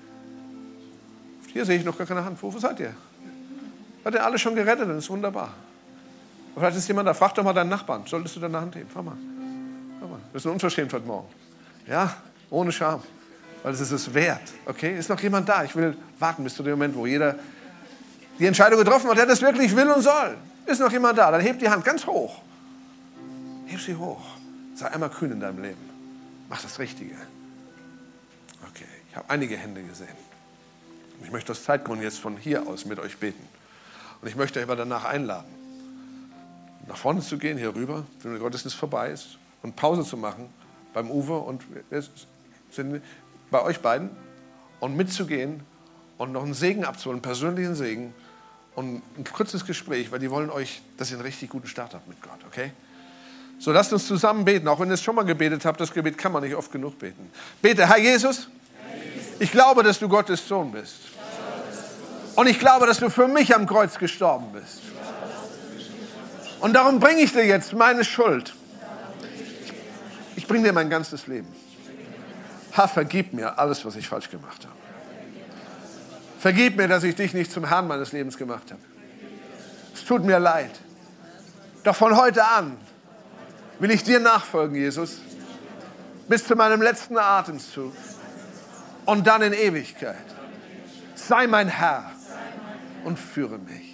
Hier sehe ich noch gar keine Hand. Wo, wo seid ihr? Seid ihr alle schon gerettet? Das ist wunderbar. Aber vielleicht ist jemand da. Frag doch mal deinen Nachbarn. Solltest du deine Hand heben? Fahr mal. Fahr mal. Das ist ein Unverschämt heute Morgen. Ja, ohne Scham. Weil es ist es wert. Okay? Ist noch jemand da? Ich will warten bis zu dem Moment, wo jeder die Entscheidung getroffen hat, der das wirklich will und soll. Ist noch jemand da? Dann heb die Hand ganz hoch. Heb sie hoch. Sei einmal kühn in deinem Leben. Mach das Richtige. Okay, ich habe einige Hände gesehen. Ich möchte aus Zeitgründen jetzt von hier aus mit euch beten. Und ich möchte euch aber danach einladen, nach vorne zu gehen, hier rüber, wenn der Gottesdienst vorbei ist, und Pause zu machen beim Uwe und wir sind bei euch beiden und mitzugehen und noch einen Segen abzuholen, einen persönlichen Segen und ein kurzes Gespräch, weil die wollen euch, dass ihr einen richtig guten Start habt mit Gott, okay? So, lasst uns zusammen beten, auch wenn ihr es schon mal gebetet habt, das Gebet kann man nicht oft genug beten. Bete, Herr Jesus, ich glaube, dass du Gottes Sohn bist. Und ich glaube, dass du für mich am Kreuz gestorben bist. Und darum bringe ich dir jetzt meine Schuld. Ich bringe dir mein ganzes Leben. Herr, vergib mir alles, was ich falsch gemacht habe. Vergib mir, dass ich dich nicht zum Herrn meines Lebens gemacht habe. Es tut mir leid. Doch von heute an will ich dir nachfolgen, Jesus, bis zu meinem letzten Atemzug und dann in Ewigkeit. Sei mein Herr und führe mich.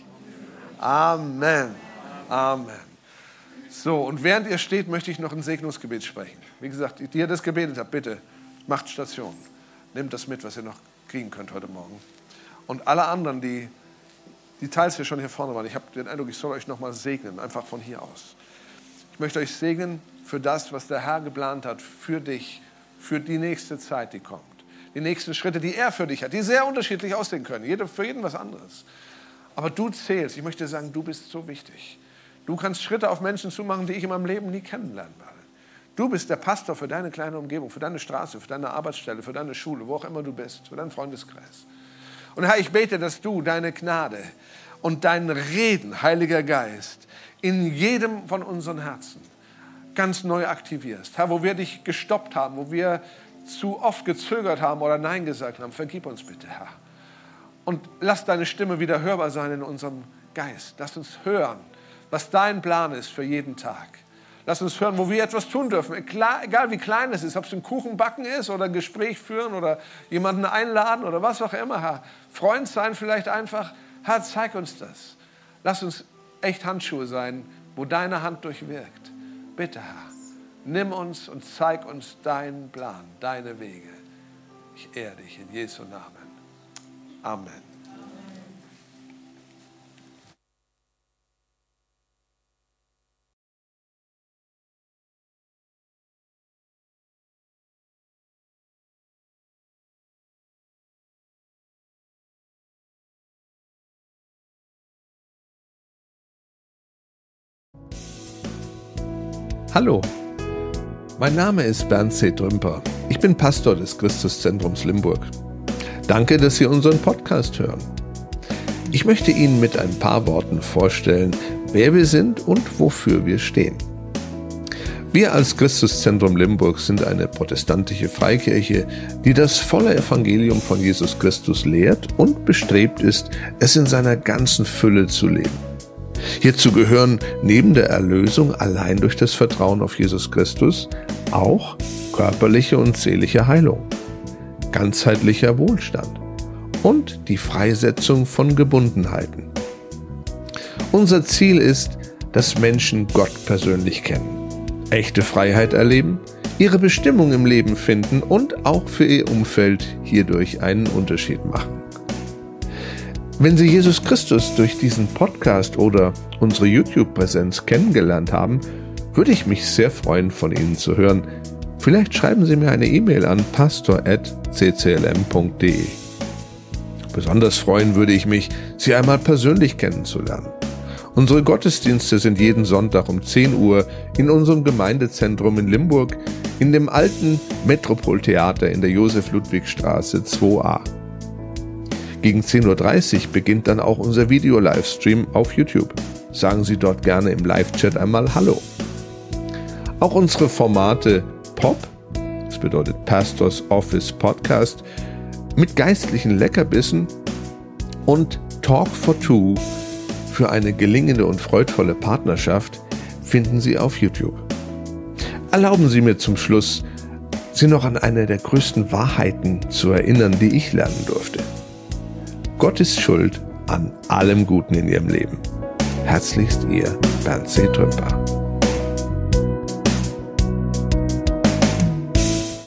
Amen. Amen. So, und während ihr steht, möchte ich noch ein Segnungsgebet sprechen. Wie gesagt, die ihr das gebetet habt, bitte macht Station. Nehmt das mit, was ihr noch kriegen könnt heute Morgen. Und alle anderen, die, die teils hier schon hier vorne waren, ich habe den Eindruck, ich soll euch noch mal segnen, einfach von hier aus. Ich möchte euch segnen für das, was der Herr geplant hat, für dich, für die nächste Zeit, die kommt. Die nächsten Schritte, die er für dich hat, die sehr unterschiedlich aussehen können. Jeder, für jeden was anderes. Aber du zählst. Ich möchte sagen, du bist so wichtig. Du kannst Schritte auf Menschen zumachen, die ich in meinem Leben nie kennenlernen werde. Du bist der Pastor für deine kleine Umgebung, für deine Straße, für deine Arbeitsstelle, für deine Schule, wo auch immer du bist, für deinen Freundeskreis. Und Herr, ich bete, dass du deine Gnade und dein Reden, Heiliger Geist, in jedem von unseren Herzen ganz neu aktivierst. Herr, wo wir dich gestoppt haben, wo wir zu oft gezögert haben oder Nein gesagt haben, vergib uns bitte, Herr. Und lass deine Stimme wieder hörbar sein in unserem Geist. Lass uns hören, was dein Plan ist für jeden Tag. Lass uns hören, wo wir etwas tun dürfen. Egal wie klein es ist, ob es ein Kuchen backen ist oder ein Gespräch führen oder jemanden einladen oder was auch immer, Herr. Freund sein vielleicht einfach. Herr, zeig uns das. Lass uns echt Handschuhe sein, wo deine Hand durchwirkt. Bitte, Herr, nimm uns und zeig uns deinen Plan, deine Wege. Ich ehre dich in Jesu Namen. Amen. Hallo, mein Name ist Bernd C. Drümper. Ich bin Pastor des Christuszentrums Limburg. Danke, dass Sie unseren Podcast hören. Ich möchte Ihnen mit ein paar Worten vorstellen, wer wir sind und wofür wir stehen. Wir als Christuszentrum Limburg sind eine protestantische Freikirche, die das volle Evangelium von Jesus Christus lehrt und bestrebt ist, es in seiner ganzen Fülle zu leben. Hierzu gehören neben der Erlösung allein durch das Vertrauen auf Jesus Christus auch körperliche und seelische Heilung, ganzheitlicher Wohlstand und die Freisetzung von Gebundenheiten. Unser Ziel ist, dass Menschen Gott persönlich kennen, echte Freiheit erleben, ihre Bestimmung im Leben finden und auch für ihr Umfeld hierdurch einen Unterschied machen. Wenn Sie Jesus Christus durch diesen Podcast oder unsere YouTube-Präsenz kennengelernt haben, würde ich mich sehr freuen, von Ihnen zu hören. Vielleicht schreiben Sie mir eine E-Mail an pastor at c c l m punkt d e. Besonders freuen würde ich mich, Sie einmal persönlich kennenzulernen. Unsere Gottesdienste sind jeden Sonntag um zehn Uhr in unserem Gemeindezentrum in Limburg in dem alten Metropoltheater in der Josef-Ludwig-Straße zwei a. Gegen zehn Uhr dreißig beginnt dann auch unser Video-Livestream auf YouTube. Sagen Sie dort gerne im Live-Chat einmal Hallo. Auch unsere Formate Pop, das bedeutet Pastors Office Podcast, mit geistlichen Leckerbissen und Talk for Two für eine gelingende und freudvolle Partnerschaft finden Sie auf YouTube. Erlauben Sie mir zum Schluss, Sie noch an eine der größten Wahrheiten zu erinnern, die ich lernen durfte. Gott ist schuld an allem Guten in Ihrem Leben. Herzlichst Ihr Bernd C. Trümper.